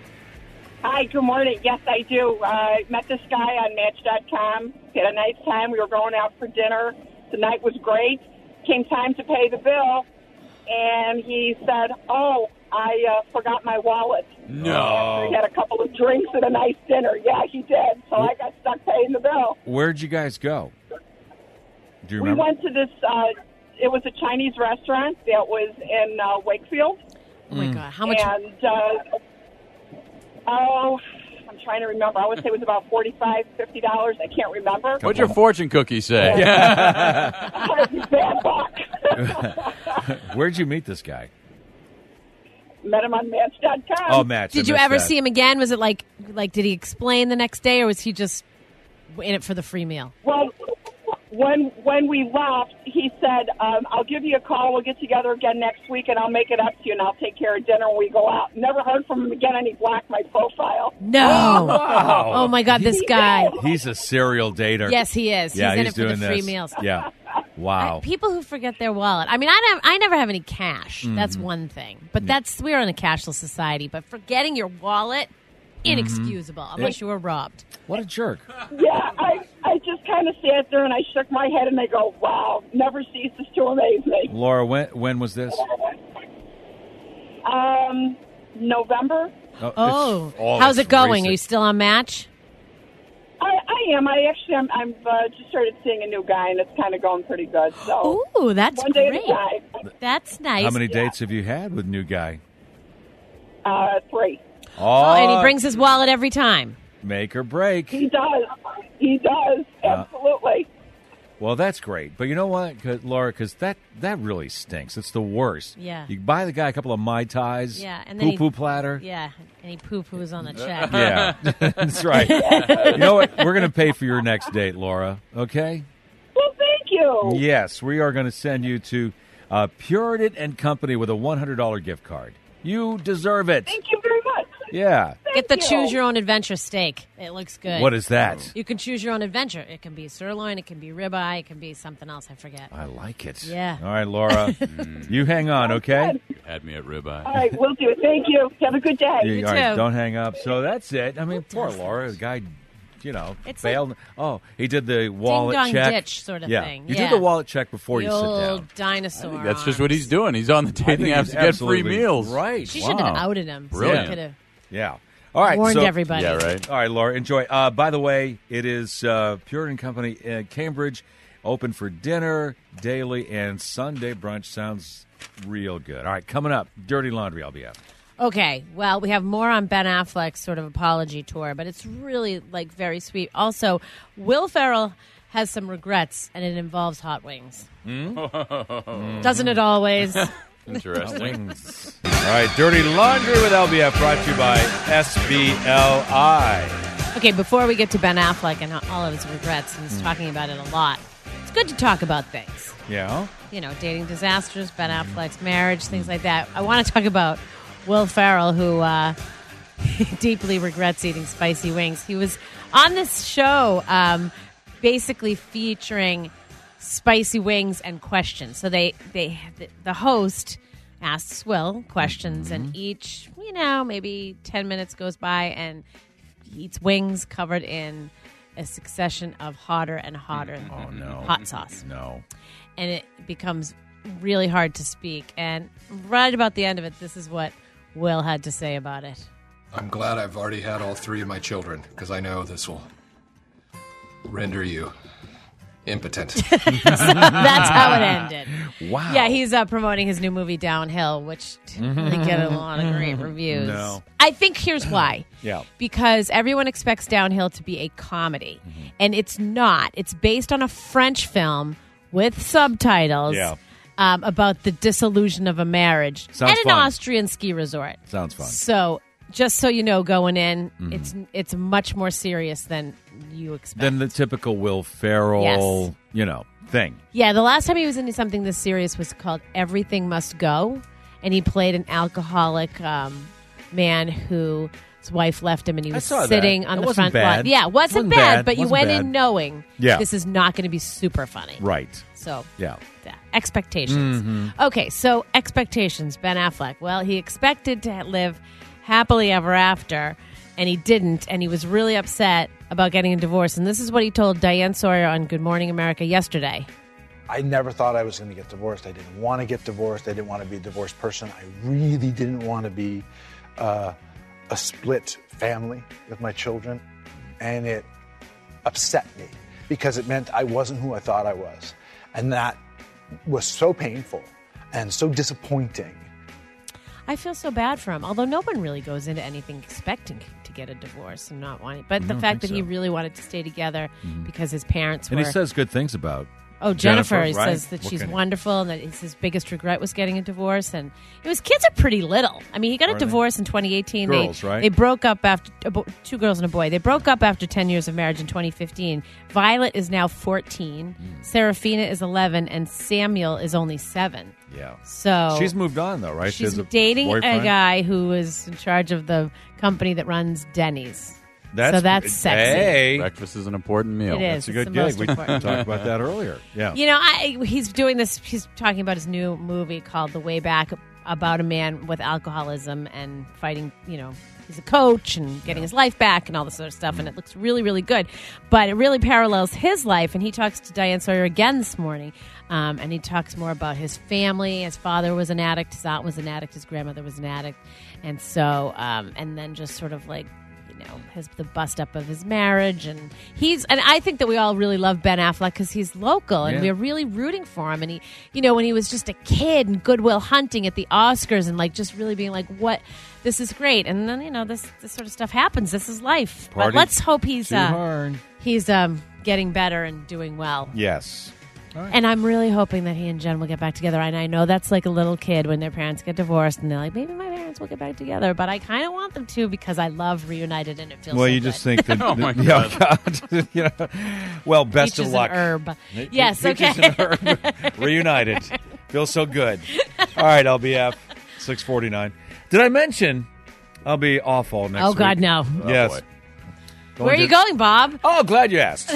Hi, good morning. Yes, I do. Uh, I met this guy on Match dot com. Had a nice time. We were going out for dinner. The night was great. Came time to pay the bill, and he said, oh, I uh, forgot my wallet. No. We had a couple of drinks and a nice dinner. Yeah, he did. So I got stuck paying the bill. Where'd you guys go? Do you We remember? went to this, uh, it was a Chinese restaurant that was in uh, Wakefield. Oh, my God. How much? And, uh, oh, I'm trying to remember. I would say it was about forty-five dollars, fifty dollars. I can't remember. What'd your fortune cookie say? Bad luck. Where'd you meet this guy? Met him on Match dot com. Oh, Match. I Did you missed ever that. see him again? Was it like, like, did he explain the next day, or was he just in it for the free meal? Well, when when we left, he said, um, I'll give you a call. We'll get together again next week, and I'll make it up to you, and I'll take care of dinner when we go out. Never heard from him again, and he blocked my profile. No. Oh, wow. Oh, my God, this guy. He's a serial dater. Yes, he is. Yeah, he's in he's it for the doing free this. meals. Yeah. Wow. People who forget their wallet. I mean, I never, I never have any cash. Mm-hmm. That's one thing. But that's we're in a cashless society. But forgetting your wallet, inexcusable unless you were robbed. What a jerk. Yeah, I, I just kind of sat there, and I shook my head, and I go, wow, never ceases to amaze me. Laura, when when was this? Um, November? Oh, Oh, it's all- how's it's it going? recent. Are you still on Match? I, I am. I actually, I'm, I'm uh, just started seeing a new guy, and it's kind of going pretty good. So, Ooh, that's one day great. at a time. That's nice. How many dates have you had with new guy? Uh, three. Oh, Oh, and he brings his wallet every time. make or break. He does. He does. Absolutely. Well, that's great. But you know what, 'Cause- Laura, because that, that really stinks. It's the worst. Yeah. You buy the guy a couple of Mai Tais, Yeah, and then he- poo-poo platter. Yeah, and he poo-poos on the check. Yeah, that's right. You know what? We're going to pay for your next date, Laura, okay? Well, thank you. you. Yes, we are going to send you to uh, Puritan and Company with a one hundred dollars gift card. You deserve it. Thank you very much. Yeah. Get the you. choose your own adventure steak. It looks good. What is that? You can choose your own adventure. It can be sirloin, it can be ribeye, it can be something else. I forget. I like it. Yeah. All right, Laura. You hang on, okay? You had me at ribeye. All right, we'll do it. Thank you. Have a good day. You, You all right, too. don't hang up. So that's it. I mean, poor Laura. The guy, you know, It's failed. oh, he did the wallet ding-dong check. ditch sort of yeah. thing. You Yeah. do the wallet check before The you sit down. old dinosaur. That's just what he's doing. He's on the I dating think apps he's to get free absolutely meals. Right. She should have Wow. outed him. So Brilliant. he could have Yeah. All right. warned so, everybody. Yeah, right. All right, Laura, enjoy. Uh, by the way, it is uh, Puritan Company in Cambridge, open for dinner, daily, and Sunday brunch. Sounds real good. All right, coming up, Dirty Laundry, L B F. Okay, well, we have more on Ben Affleck's sort of apology tour, but it's really, like, very sweet. Also, Will Ferrell has some regrets, and it involves hot wings. Doesn't it always? Interesting. Wings. All right, Dirty Laundry with L B F, brought to you by S B L I. Okay, before we get to Ben Affleck and all of his regrets, and he's talking about it a lot, it's good to talk about things. Yeah? You know, dating disasters, Ben Affleck's marriage, things like that. I want to talk about Will Ferrell, who uh, deeply regrets eating spicy wings. He was on this show um, basically featuring spicy wings and questions. So they, they the, the host asks Will questions, Mm-hmm. and each, you know, maybe ten minutes goes by, and he eats wings covered in a succession of hotter and hotter Oh, no. hot sauce. No. And it becomes really hard to speak. And right about the end of it, this is what Will had to say about it. I'm glad I've already had all three of my children, because I know this will render you impotent. That's how it ended. Wow. Yeah, he's uh, promoting his new movie Downhill, which didn't really get a lot of great reviews. No. I think here's why. Yeah. Because everyone expects Downhill to be a comedy, Mm-hmm. and it's not. It's based on a French film with subtitles Yeah. um, about the disillusion of a marriage Sounds at an fun. Austrian ski resort. Sounds fun. So, just so you know, going in, Mhm. it's it's much more serious than you expect. Than the typical Will Ferrell, Yes. you know, thing. Yeah, the last time he was into something this serious was called Everything Must Go, and he played an alcoholic um, man who his wife left him, and he I was saw that. sitting on It the wasn't front bad. lawn. Yeah, it wasn't, Wasn't bad, bad. but you Wasn't went bad. in knowing Yeah. this is not going to be super funny. Right. So, Yeah. yeah, expectations. Mhm. Okay, so expectations, Ben Affleck. Well, he expected to live happily ever after, and he didn't, and he was really upset about getting a divorce. And this is what he told Diane Sawyer on Good Morning America yesterday. I never thought I was going to get divorced. I didn't want to get divorced. I didn't want to be a divorced person. I really didn't want to be uh, a split family with my children. And it upset me because it meant I wasn't who I thought I was. And that was so painful and so disappointing. I feel so bad for him, although no one really goes into anything expecting to get a divorce and not wanting. But I the don't fact that think he so. really wanted to stay together Mhm. because his parents And were. he says good things about Oh, Jennifer, he right? says that What she's can you- wonderful and that it's his biggest regret was getting a divorce. And his kids are pretty little. I mean, he got a Are they? divorce in twenty eighteen. Girls, they, right? They broke up after abo- two girls and a boy. They broke up after ten years of marriage in twenty fifteen. Violet is now fourteen. Hmm. Serafina is eleven. And Samuel is only seven. Yeah. So She's moved on, though, right? She she's has a dating boyfriend? a guy who is in charge of the company that runs Denny's. That's, so that's sexy. Hey. Breakfast is an important meal. It That's is. a It's good the gig. most We important. talked about that earlier. Yeah. You know, I, he's doing this. He's talking about his new movie called The Way Back, about a man with alcoholism and fighting. You know, he's a coach and getting his life back and all this sort of stuff. And it looks really, really good. But it really parallels his life. And he talks to Diane Sawyer again this morning. Um, and he talks more about his family. His father was an addict. His aunt was an addict. His grandmother was an addict. And so, um, and then just sort of like, you know, his the bust up of his marriage, and he's and I think that we all really love Ben Affleck because he's local, and Yeah. we're really rooting for him. And he, you know, when he was just a kid and Good Will Hunting at the Oscars, and like just really being like, "What, this is great." And then you know, this this sort of stuff happens. This is life. Party but let's hope he's too uh, hard. he's um, getting better and doing well. Yes. All right. And I'm really hoping that he and Jen will get back together. And I know that's like a little kid when their parents get divorced and they're like, maybe my parents will get back together. But I kind of want them to because I love Reunited and it feels Well, so you good. just think that. Oh, my yeah, God. You know, well, best Peaches of luck. and herb. Pe- Yes, Peaches okay. and herb. Reunited. Feels so good. All right, L B F, six forty-nine. Did I mention I'll be off all next Oh, week? God, no. Yes. boy. Where are Going you to- going, Bob? Oh, glad you asked.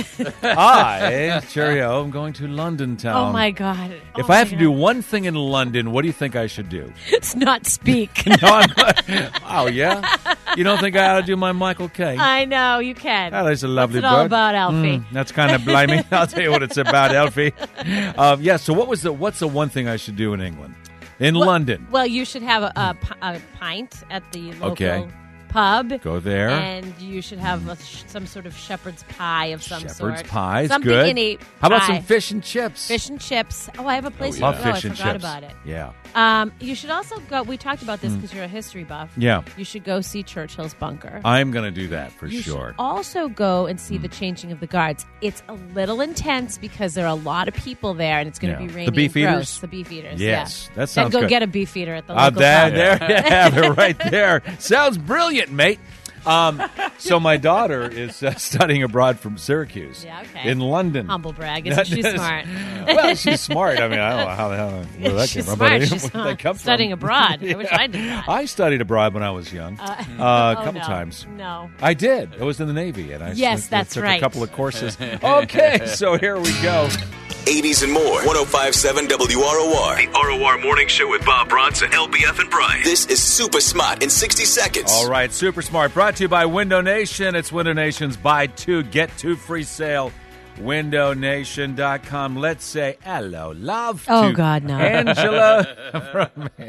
I, cheerio, I'm going to London town. Oh, my God. If Oh, I have my to do God. one thing in London, what do you think I should do? It's not speak. No, I'm not- oh, yeah? You don't think I ought to do my Michael Caine? I know, you can. Oh, there's a lovely What's it all bird. about, Alfie? Mm, that's kind of blimey. I'll tell you what it's about, Alfie. Um, yeah. So, what was the? What's the one thing I should do in England, in Well- London? Well, you should have a, a, pi- a pint at the local Okay. pub. Go there. And you should have a, sh- some sort of shepherd's pie of some Shepherd's sort. pie is Something good. in a How about pie. some fish and chips? Fish and chips. Oh, I have a place Love to go. fish I and forgot chips. about it. Yeah. Um, you should also go. We talked about this Mm. because you're a history buff. Yeah. You should go see Churchill's bunker. I'm going to do that for you sure. should also go and Mm. see the changing of the guards. It's a little intense because there are a lot of people there, and it's going to Yeah. be The rainy beef and gross. eaters? The beef eaters. Yes, yeah. that sounds Then go good. get a beef eater at the Uh, local there, pub. there you have it right there. Sounds brilliant, mate. Um, so my daughter is uh, studying abroad from Syracuse Yeah, okay. in London. Humble brag. Isn't she smart? Well, she's smart. I mean, I don't know how the hell where that She's came from. smart. But She's where that come studying from. abroad. I wish I did that. I studied abroad when I was young, Uh, uh, a oh, couple no. times. No. I did. I was in the Navy, and I Yes, took- that's took right. a couple of courses. Okay, so here we go. eighties and more. one oh five point seven W R O R. The R O R Morning Show with Bob Bronson, L B F, and Brian. This is Super Smart in sixty seconds. All right, Super Smart, brought to you by Window Nation. It's Window Nation's buy two, get two free sale. window nation dot com. Let's say hello, love. Oh, to God, no. Angela.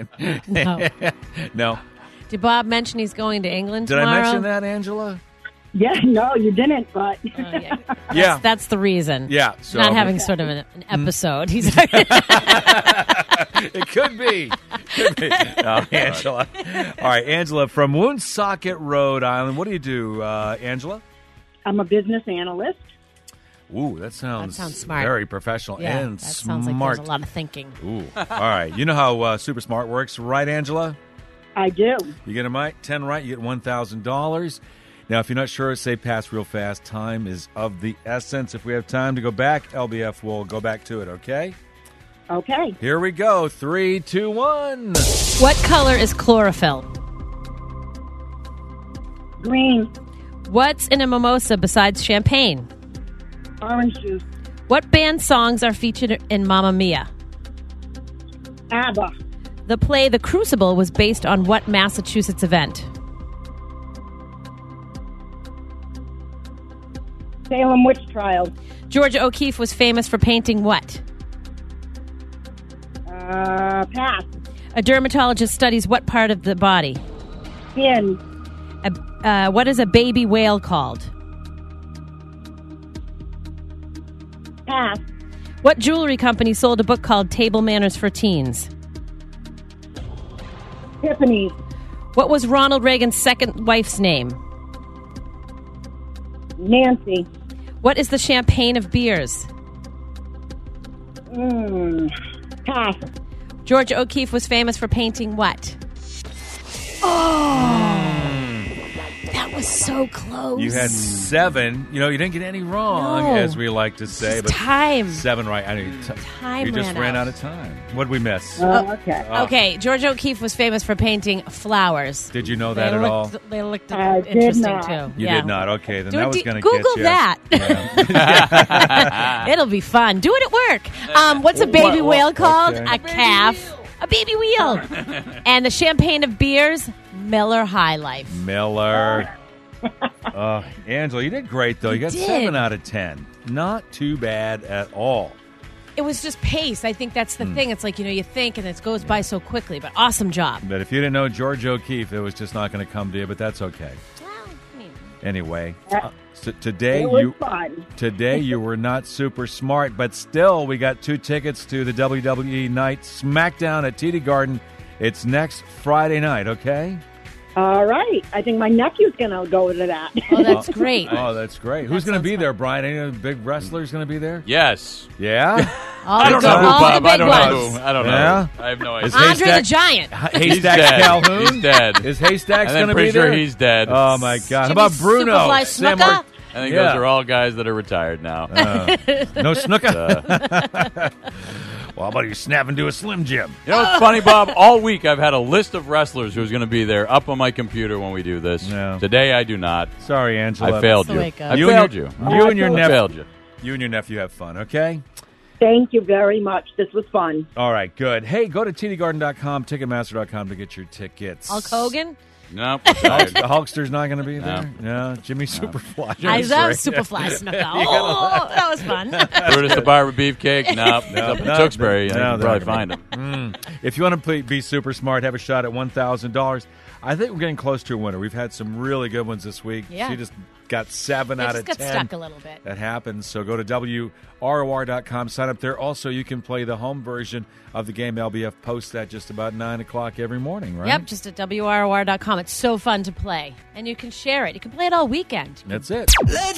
No. No. Did Bob mention he's going to England Did tomorrow? I mention that, Angela? Yeah, no, you didn't, but. Oh, yeah. That's, Yeah. That's the reason. Yeah, so- Not having sort of an, an episode. He's It could be. Could be. No, Angela. All right, Angela from Woonsocket, Rhode Island. What do you do, uh, Angela? I'm a business analyst. Ooh, that sounds, That sounds smart. very professional yeah, and that smart. sounds like there's a lot of thinking. Ooh. All right. You know how uh, Super Smart works, right, Angela? I do. You get them right, ten right, you get one thousand dollars. Now, if you're not sure, say pass real fast. Time is of the essence. If we have time to go back, L B F will go back to it, okay? Okay. Here we go. Three, two, one. What color is chlorophyll? Green. What's in a mimosa besides champagne? Orange juice. What band songs are featured in Mamma Mia? ABBA. The play The Crucible was based on what Massachusetts event? Salem witch trial. Georgia O'Keeffe was famous for painting what? Uh, pass. A dermatologist studies what part of the body? Skin. A, uh, what is a baby whale called? Pass. What jewelry company sold a book called Table Manners for Teens? Tiffany's. What was Ronald Reagan's second wife's name? Nancy. What is the champagne of beers? Mm, pass. Georgia O'Keeffe was famous for painting what? Oh, that was so close. You had seven. You know, you didn't get any wrong, No. as we like to say. Just but time. Seven right. I mean, t- Time You just ran ran out. out of time. What'd we miss? Oh, okay. Oh. Okay, Georgia O'Keeffe was famous for painting flowers. Did you know They that at looked, all? They looked I did interesting not. too. You yeah. did not. Okay, then Do that it- was do- going to Google get you. that. It'll be fun. Do it at work. Um, what's a baby What- what- whale called? okay. A calf. A baby wheel. And the champagne of beers, Miller High Life. Miller. uh, Angela, you did great, though. You got did. seven out of ten. Not too bad at all. It was just pace. I think that's the Hmm. thing. It's like, you know, you think and it goes by so quickly, but awesome job. But if you didn't know George O'Keeffe, it was just not going to come to you, but that's okay. Anyway, uh, so today It was you fun. today you were not super smart, but still we got two tickets to the W W E Night SmackDown at T D Garden. It's next Friday night, okay? All right. I think my nephew's going to go to that. Oh, that's great. Oh, that's great. Who's going to be there, Brian? Any of the big wrestlers going to be there? Yes. Yeah? All I don't the, know who, all Bob. the I big don't ones. know who. I don't know. Yeah? I have no idea. Is Andre Haystack- the Giant. Haystack He's dead. Calhoun? He's dead. Is Haystack's And I'm going to be pretty there? sure he's dead. Oh, my God. How Jimmy about Bruno? Superfly Sam Snuka? Mar- I think Yeah. those are all guys that are retired now. Uh, no snooker? Uh, well, how about you snap into a Slim Jim? You know what's funny, Bob? All week I've had a list of wrestlers who's going to be there up on my computer when we do this. Yeah. Today I do not. Sorry, Angela. I failed So you. wake up. I You failed and you. your, you and your I nephew. failed you. You and your nephew have fun, okay? Thank you very much. This was fun. All right, good. Hey, go to T D garden dot com, Ticketmaster dot com to get your tickets. Hulk Hogan? Nope. Hulk- Sorry. the Hulkster's not going to be there? No. Jimmy Superfly. I Jimmy's love great. Superfly Snuka. Oh, that was fun. Brutus the Barber Beefcake? Nope. He's No, up in no, Tewksbury. no, I can they're probably not find him. Mm. If you want to play, be super smart, have a shot at one thousand dollars. I think we're getting close to a winner. We've had some really good ones this week. Yeah. She just got seven They out just of got ten. stuck a little bit. That happens. So go to W R O R dot com, sign up there. Also, you can play the home version of the game. L B F posts that just about nine o'clock every morning, right? Yep, just at W R O R dot com. It's so fun to play. And you can share it. You can play it all weekend. That's it.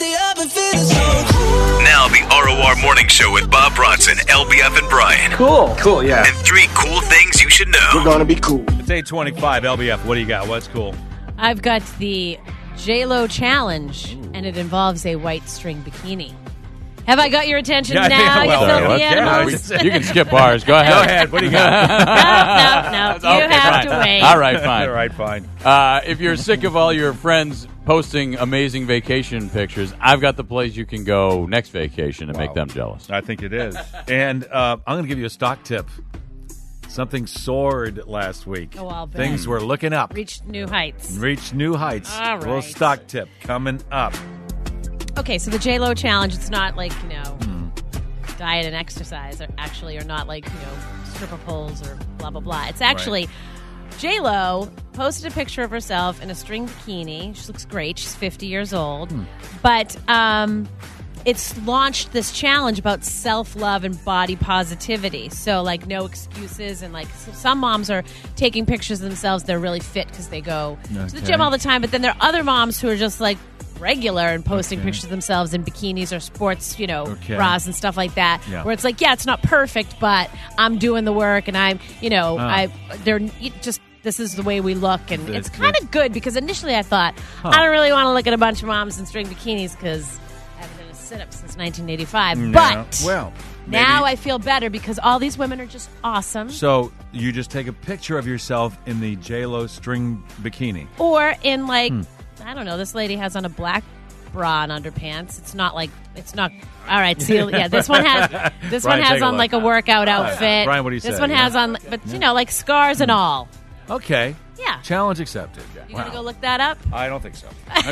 Now the R O R Morning Show with Bob Bronson, L B F, and Brian. Cool. Cool, yeah. And three cool things you should know. We're going to be cool. It's eight twenty-five. L B F, what do you got? What's cool? I've got the J-Lo Challenge, and it involves a white string bikini. Have I got your attention Yeah, I think- now, well, you sorry, filthy what? Yeah, animals? We- you can skip bars. Go ahead. Go ahead. What do you got? no, no, no. You Okay, have fine. to wait. All right, fine. All right, fine. Uh, if you're sick of all your friends posting amazing vacation pictures, I've got the place you can go next vacation and make them jealous. I think it is. And uh, I'm going to give you a stock tip. Something soared last week. Oh, I'll bet. Things were looking up. Reached new heights. Reached new heights. All A little right. stock tip coming up. Okay, so the J-Lo Challenge, it's not like, you know, Hmm. diet and exercise, or actually, or not like, you know, stripper poles or blah, blah, blah. It's actually, J-Lo posted a picture of herself in a string bikini. She looks great. She's fifty years old. Hmm. But um, it's launched this challenge about self-love and body positivity. So, like, no excuses. And, like, so some moms are taking pictures of themselves. They're really fit because they go to the Okay. gym all the time. But then there are other moms who are just, like, regular and posting Okay. pictures of themselves in bikinis or sports, you know, Okay. bras and stuff like that. Yeah. Where it's like, yeah, it's not perfect, but I'm doing the work and I'm, you know, Ah. I they're it just this is the way we look, and The- it's kind the- of good because initially I thought Huh. I don't really want to look at a bunch of moms in string bikinis because I haven't done a sit up since nineteen eighty-five. No. But well, now maybe- I feel better because all these women are just awesome. So you just take a picture of yourself in the J-Lo string bikini. Or in like, Hmm. I don't know, this lady has on a black bra and underpants. It's not like, it's not, all right, see, yeah, this one has, this Brian, one has take a on look. like a workout All right. outfit. Brian, what do you This say? one Yeah. has on, but you know, like scars and all. Okay. Yeah. Challenge accepted. You gonna go look that up? I don't think so.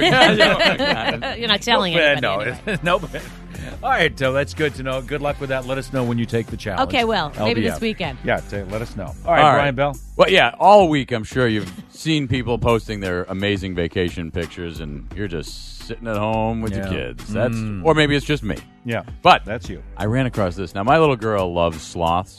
You're not telling no, anybody. No, anyway. no. All right, so that's good to know. Good luck with that. Let us know when you take the challenge. Okay, well, maybe L B F. this weekend. Yeah, t- let us know. All right, Brian Bell. Well, yeah, all week I'm sure you've seen people posting their amazing vacation pictures, and you're just sitting at home with Yeah. your kids. That's Mm. or maybe it's just me. Yeah, but that's you. I ran across this. Now, my little girl loves sloths.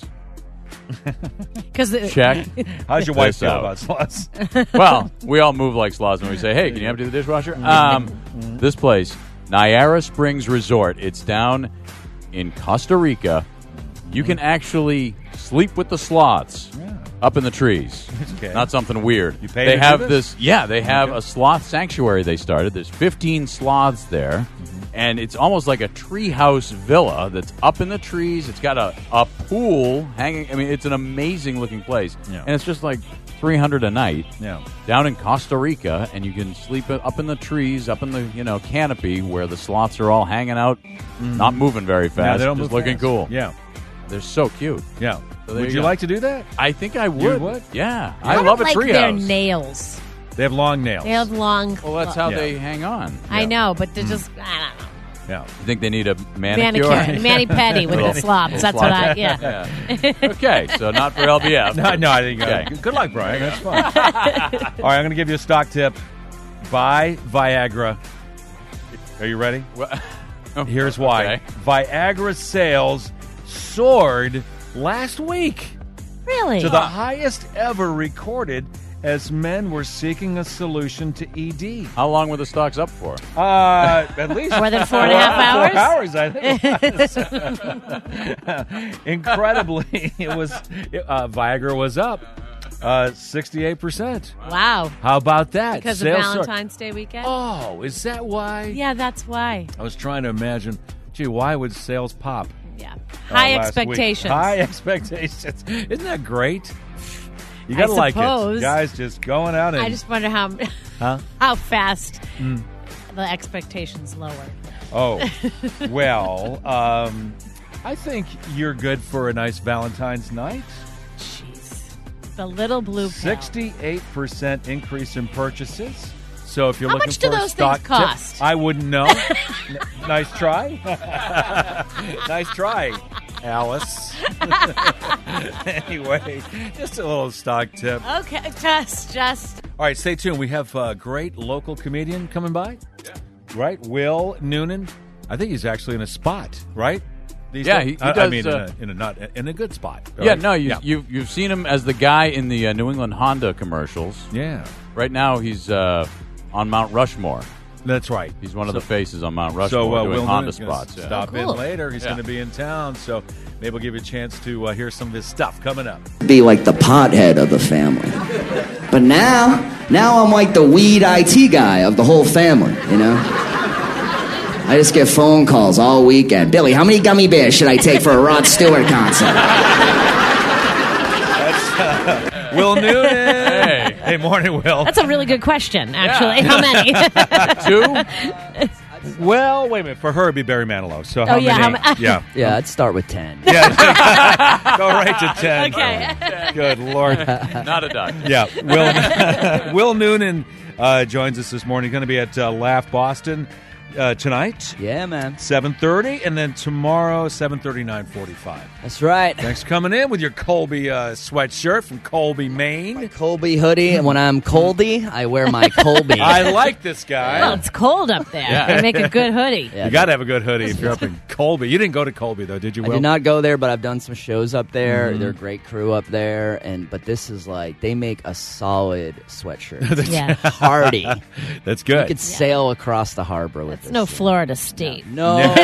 Because Check. How's your wife this feel out. about sloths? Well, we all move like sloths when we say, "Hey, can you empty the dishwasher?" Um, this place, Niagara Springs Resort. It's down in Costa Rica. You can actually sleep with the sloths up in the trees. Okay. Not something weird. You pay they to do have this? Yeah, they have Okay. a sloth sanctuary they started. There's fifteen sloths there. And it's almost like a treehouse villa that's up in the trees. It's got a, a pool hanging. I mean, it's an amazing looking place. Yeah. And it's just like three hundred a night Yeah. down in Costa Rica. And you can sleep up in the trees, up in the you know canopy where the sloths are all hanging out, not moving very fast. Yeah, they don't just move looking fast. cool. Yeah. They're so cute. Yeah. So there Would you you go. like to do that? I think I would. You would? Yeah. I, I don't love a like their treehouse. nails. They have long nails. They have long. Well, that's how Yeah. they hang on. I know, but they're just, I don't know. Yeah. You think they need a manicure? Manicure, mani-pedi with Little- the slops. That's what I, yeah. Yeah. Okay, so not for L B F. No, no, I think. Okay. Uh, good luck, Brian. That's fun. All right, I'm going to give you a stock tip. Buy Viagra. Are you ready? Here's why. Okay. Viagra sales soared last week Really? to the highest ever recorded as men were seeking a solution to E D. How long were the stocks up for? Uh, at least More than four and a half hours? Four hours, I think it was. Incredibly, it was uh, Viagra was up uh, sixty-eight percent. Wow. How about that? Because Sales of start- Valentine's Day weekend? Oh, is that why? Yeah, that's why. I was trying to imagine, gee, why would sales pop? Yeah. uh, High last week? expectations. High expectations. Isn't that great? You I gotta like it. suppose. Guys just going out and... I just wonder how Huh? how fast Mm. the expectations lower. Oh, well, um, I think you're good for a nice Valentine's night. Jeez. The little blue pill. sixty-eight percent increase in purchases. So if you're How looking much do for a those stock things cost? tip, I wouldn't know. N- nice try. Nice try, Alice. Anyway, just a little stock tip. Okay, just, just. All right, stay tuned. We have a great local comedian coming by. Yeah. Right? Will Noonan. I think he's actually in a spot, right? These Yeah, days? he- he I, I does, mean, uh, in, a, in a not in a good spot. Yeah, right? no, you, yeah. you've you've seen him as the guy in the uh, New England Honda commercials. Yeah. Right now, he's uh, on Mount Rushmore. That's right. He's one of So- the faces on Mount Rushmore So uh, doing Will Honda Noonan's gonna spots. Yeah. Stop Oh, cool. in later. He's Yeah. going to be in town, so maybe we'll give you a chance to uh, hear some of his stuff coming up. Be like the pothead of the family. But now, now I'm like the weed I T guy of the whole family, you know? I just get phone calls all weekend. Billy, how many gummy bears should I take for a Rod Stewart concert? That's uh, Will Noonan. Hey. Hey, morning, Will. That's a really good question, actually. How many? Two? Well, wait a minute. For her, it'd be Barry Manilow. So how Oh, yeah, many? how ma- Yeah, yeah, I'd start with ten. Yeah. Go right to ten. Okay. Good Lord. Not a duck. Yeah. Will, Will Noonan uh, joins us this morning. Going to be at uh, Laugh Boston uh, tonight. Yeah, man. seven thirty, and then tomorrow, seven thirty, nine forty-five. That's right. Thanks for coming in with your Colby uh, sweatshirt from Colby, Maine. Colby hoodie, and when I'm Colby, I wear my Colby. I like this guy. Well, it's cold up there. Yeah. You make a good hoodie. Yeah, You got to have a good hoodie if you're up in Colby. You didn't go to Colby, though, did you, I Will? did not go there, but I've done some shows up there. Mhm. They're a great crew up there, and but this is like they make a solid sweatshirt. Yeah. Hardy. That's You good. could sail across the harbor with It's this. no thing. Florida State. No Yeah.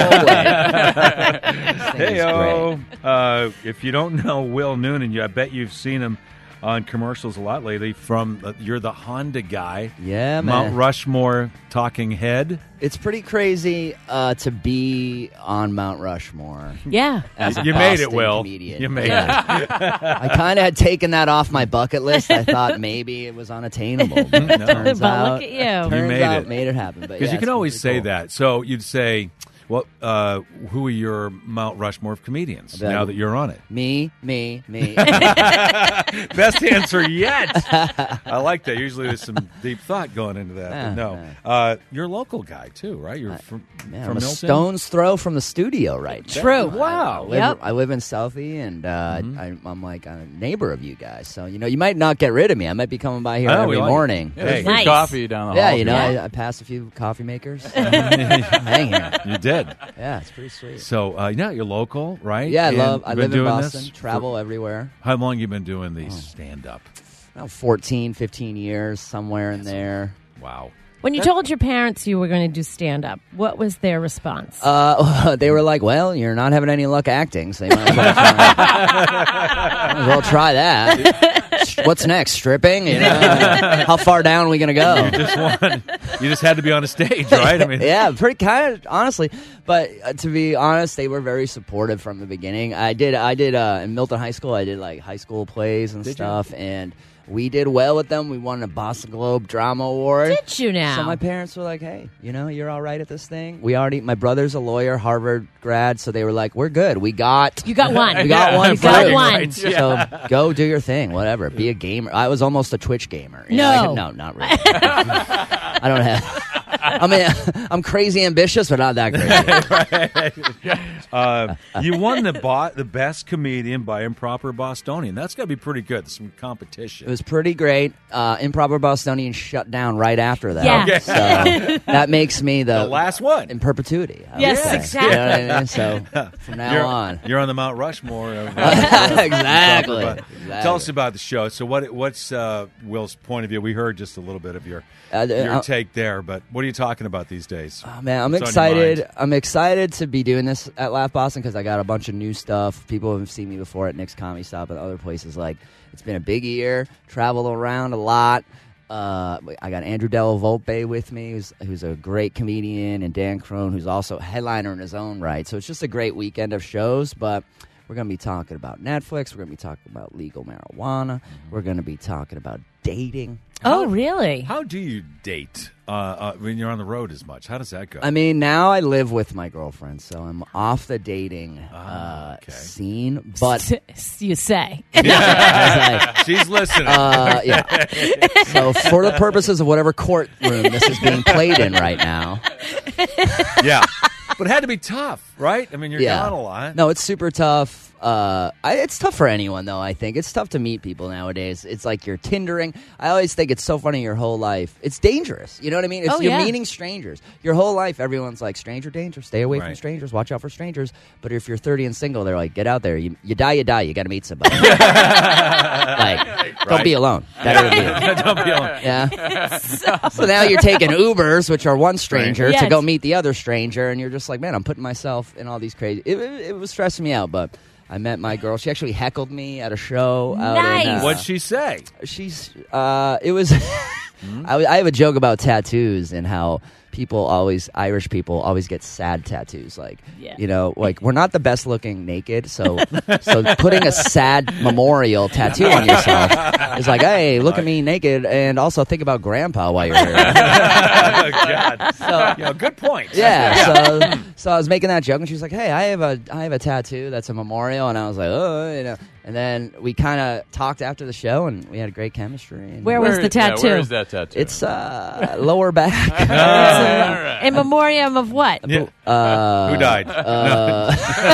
way. Hey, yo. Uh, if you don't know Will Noonan, you, I bet you've seen him on commercials a lot lately from, uh, you're the Honda guy. Yeah, man. Mount Rushmore talking head. It's pretty crazy uh, to be on Mount Rushmore. Yeah. As a You made it, Boston Will. comedian. You made Yeah. it. I kind of had taken that off my bucket list. I thought maybe it was unattainable. But it No. turns But out, look at you. Turns You made out it. made it happen. Because Because you can always say that. So you'd say, well, uh, who are your Mount Rushmore of comedians bet- now that you're on it? Me, me, me. Best answer yet. I like that. Usually there's some deep thought going into that. Yeah, but no. yeah. Uh, you're a local guy, too, right? You're I- from, Man, from I'm a Milton? stone's throw from the studio right now. True. Wow. I live, Yep. I live in Southie, and uh, Mhm. I, I'm like a neighbor of you guys. So, you know, you might not get rid of me. I might be coming by here Oh, we every like it. morning. Yeah, there's Hey. free Nice. coffee down the Yeah, hall. you know, Yeah. I, I passed a few coffee makers. Hang here. You did. Yeah, it's pretty sweet. So, uh, yeah, you're local, right? Yeah, I And love. I you've been live in doing Boston. this for- Travel everywhere. how long you been doing Oh. these stand-up? About fourteen, fifteen years, somewhere in there. Wow. When you told your parents you were going to do stand up, what was their response? Uh, they were like, "Well, you're not having any luck acting, so you might as well try, might as well try that." What's next? Stripping? You know? How far down are we gonna go? You just won. You just had to be on a stage, right? I mean, yeah, pretty kind of honestly. But uh, to be honest, they were very supportive from the beginning. I did, I did uh, in Milton High School. I did like high school plays and Did you? stuff, and we did well with them. We won a Boston Globe Drama Award. Did you now? So my parents were like, "Hey, you know, you're all right at this thing." We already, my brother's a lawyer, Harvard grad, so they were like, "We're good. We got, You got one. we got Yeah, one. you got through. one. So go do your thing, whatever. Be a gamer." I was almost a Twitch gamer. You know, No. I could- no, not really. I don't have. I mean, I'm crazy ambitious, but not that crazy. uh, you won the bo- the best comedian by Improper Bostonian. That's got to be pretty good. Some competition. It was pretty great. Uh, Improper Bostonian shut down right after that. Yeah. Okay. So that makes me the, The last one. in perpetuity. I would Yes, say. exactly. You know what I mean? So from now you're, on. you're on the Mount Rushmore. Of, Exactly. But Exactly. Tell us about the show. So, what what's uh, Will's point of view? We heard just a little bit of your Uh, your uh, take there, but what are you talking about these days? Oh, man, I'm What's on your excited. mind? I'm excited to be doing this at Laugh Boston because I got a bunch of new stuff. People have seen me before at Nick's Comedy Stop and other places. Like, it's been a big year. Traveled around a lot. Uh, I got Andrew Della Volpe with me, who's, who's a great comedian, and Dan Crone, who's also a headliner in his own right. So it's just a great weekend of shows, but we're going to be talking about Netflix. We're going to be talking about legal marijuana. We're going to be talking about dating. Oh, really? How do you date uh, uh, when you're on the road as much? How does that go? I mean, now I live with my girlfriend, so I'm off the dating Ah, uh, okay. scene. But you say. Like, She's listening. uh, yeah. So for the purposes of whatever courtroom this is being played in right now, yeah, but it had to be tough, right? I mean, you're yeah. gone a lot. No, it's super tough. Uh, I, it's tough for anyone, though, I think. It's tough to meet people nowadays. It's like you're Tindering. I always think it's so funny your whole life. It's dangerous. You know what I mean? It's, Oh, you're yeah. meeting strangers. Your whole life, everyone's like, stranger danger. Stay away from Right. strangers. Watch out for strangers. But if you're thirty and single, they're like, get out there. You, you die, you die. You got to meet somebody. like, don't Right. be alone. Gotta be alone. Don't be alone. Yeah. So now you're taking Ubers, which are one stranger, Right. to Yeah, go it's- meet the other stranger, and you're just like, man, I'm putting myself in all these crazy. It, it, it was stressing me out, but I met my girl. She actually heckled me at a show. Out in, Nice. uh, What'd she say? She's. Uh, it was. I, I have a joke about tattoos and how people always Irish people always get sad tattoos. Like, Yeah. you know, like we're not the best looking naked, so so putting a sad memorial tattoo on yourself is like, hey, look at me naked, and also think about Grandpa while you're here. Oh, God. So, Yeah, good point. yeah, so so I was making that joke, and she was like, "Hey, I have a I have a tattoo that's a memorial," and I was like, "Oh, you know." And then we kind of talked after the show, and we had a great chemistry. And Where was the yeah, tattoo? where is that tattoo? It's uh, lower back. It's a- In memoriam of what? Yeah. Uh, Who died? Uh,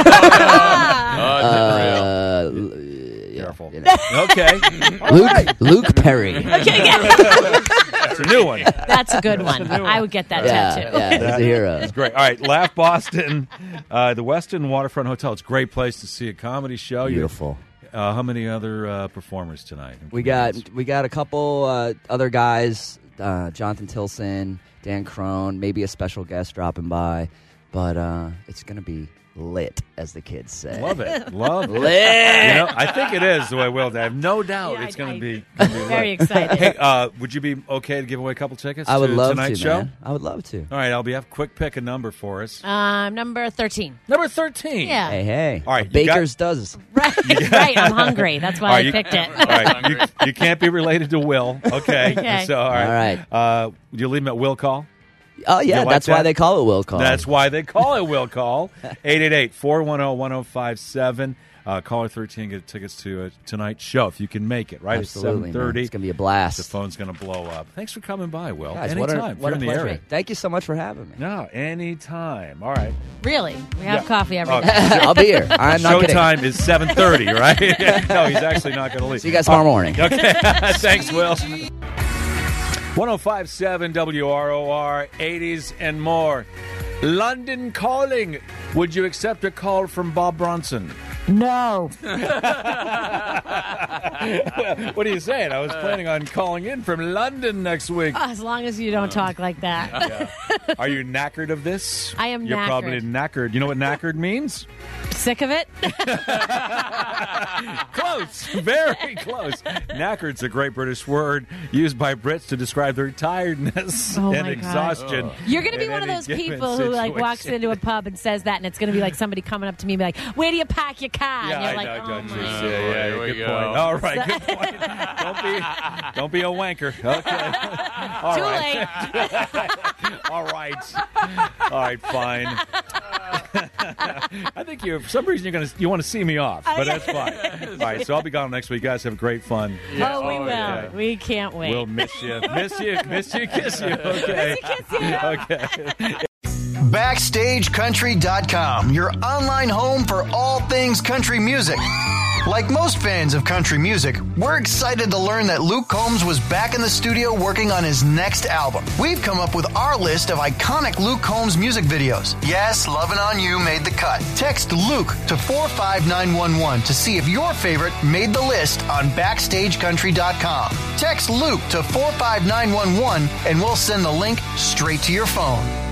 Oh, uh, Careful. you know. Okay. Luke Luke Perry. It's a new one. That's a good one. I would get that Yeah, tattoo. yeah, he's a hero. It's great. All right, Laugh Boston, uh, the Westin Waterfront Hotel. It's a great place to see a comedy show. You- Beautiful. Uh, how many other uh, performers tonight? We got we got a couple uh, other guys, uh, Jonathan Tilson, Dan Crone, maybe a special guest dropping by, but uh, it's gonna be lit, as the kids say. Love it. Love it. Lit. You know, I think it is the way Will. I have no doubt Yeah, it's I- going I- to be, gonna be Very lit. excited. Hey, uh, would you be okay to give away a couple tickets I would to love tonight's to, show? man. I would love to. All right, Albie, have quick pick a number for us. Um, number thirteen. Number thirteen. Yeah. Hey, hey. All right, A you got- Baker's does. Right, right. I'm hungry. That's why All right, I you- picked it. All right, you, you can't be related to Will. Okay. Okay. So, all right. All right. Uh, would you leave him at Will Call? Oh yeah, You like that's why that? they call it Will Call. That's why they call it Will Call. eight eight eight, four one zero, one zero five seven. Uh, caller thirteen, get tickets to uh, tonight's show if you can make it, right? Absolutely, At seven thirty. man. It's gonna be a blast. The phone's going to blow up. Thanks for coming by, Will. Guys, what anytime. a, what if a you're in the pleasure. area. Thank you so much for having me. No, anytime. All right. Really? We have Yeah. coffee every Oh, day. I'll be here. I'm not kidding. Showtime is seven thirty, right? No, he's actually not going to leave. See you guys tomorrow morning. Okay. Thanks, Will. one oh five point seven W R O R, eighties and more. London Calling. Would you accept a call from Bob Bronson? No. What are you saying? I was planning on calling in from London next week. As long as you don't talk like that. Yeah. Are you knackered of this? I am You're knackered. probably knackered. You know what knackered means? Sick of it? Close. Very close. Knackered's a great British word used by Brits to describe their tiredness Oh, and my God. exhaustion. You're going to be in one of any those given people who like walks situation. into a pub and says that, and it's going to be like somebody coming up to me and be like, "Where do you park your car?" Yeah, and you're I like, know. "Oh don't my you God." see? Yeah, yeah, Here we good go. point. All right, good point. Don't be, don't be a wanker. Okay. All Too right. All right. All right, fine. I think you, for some reason, you're gonna you want to see me off, but that's fine. All right, so I'll be gone next week. You guys have great fun. Yeah. Oh, we oh, will. Yeah. We can't wait. We'll miss you, miss you, miss you, kiss you. Okay, miss you, kiss you. Okay. Backstage Country dot com, your online home for all things country music. Like most fans of country music, we're excited to learn that Luke Combs was back in the studio working on his next album. We've come up with our list of iconic Luke Combs music videos. Yes, Lovin' On You made the cut. Text Luke to four five nine one one to see if your favorite made the list on Backstage Country dot com. Text Luke to four five nine one one and we'll send the link straight to your phone.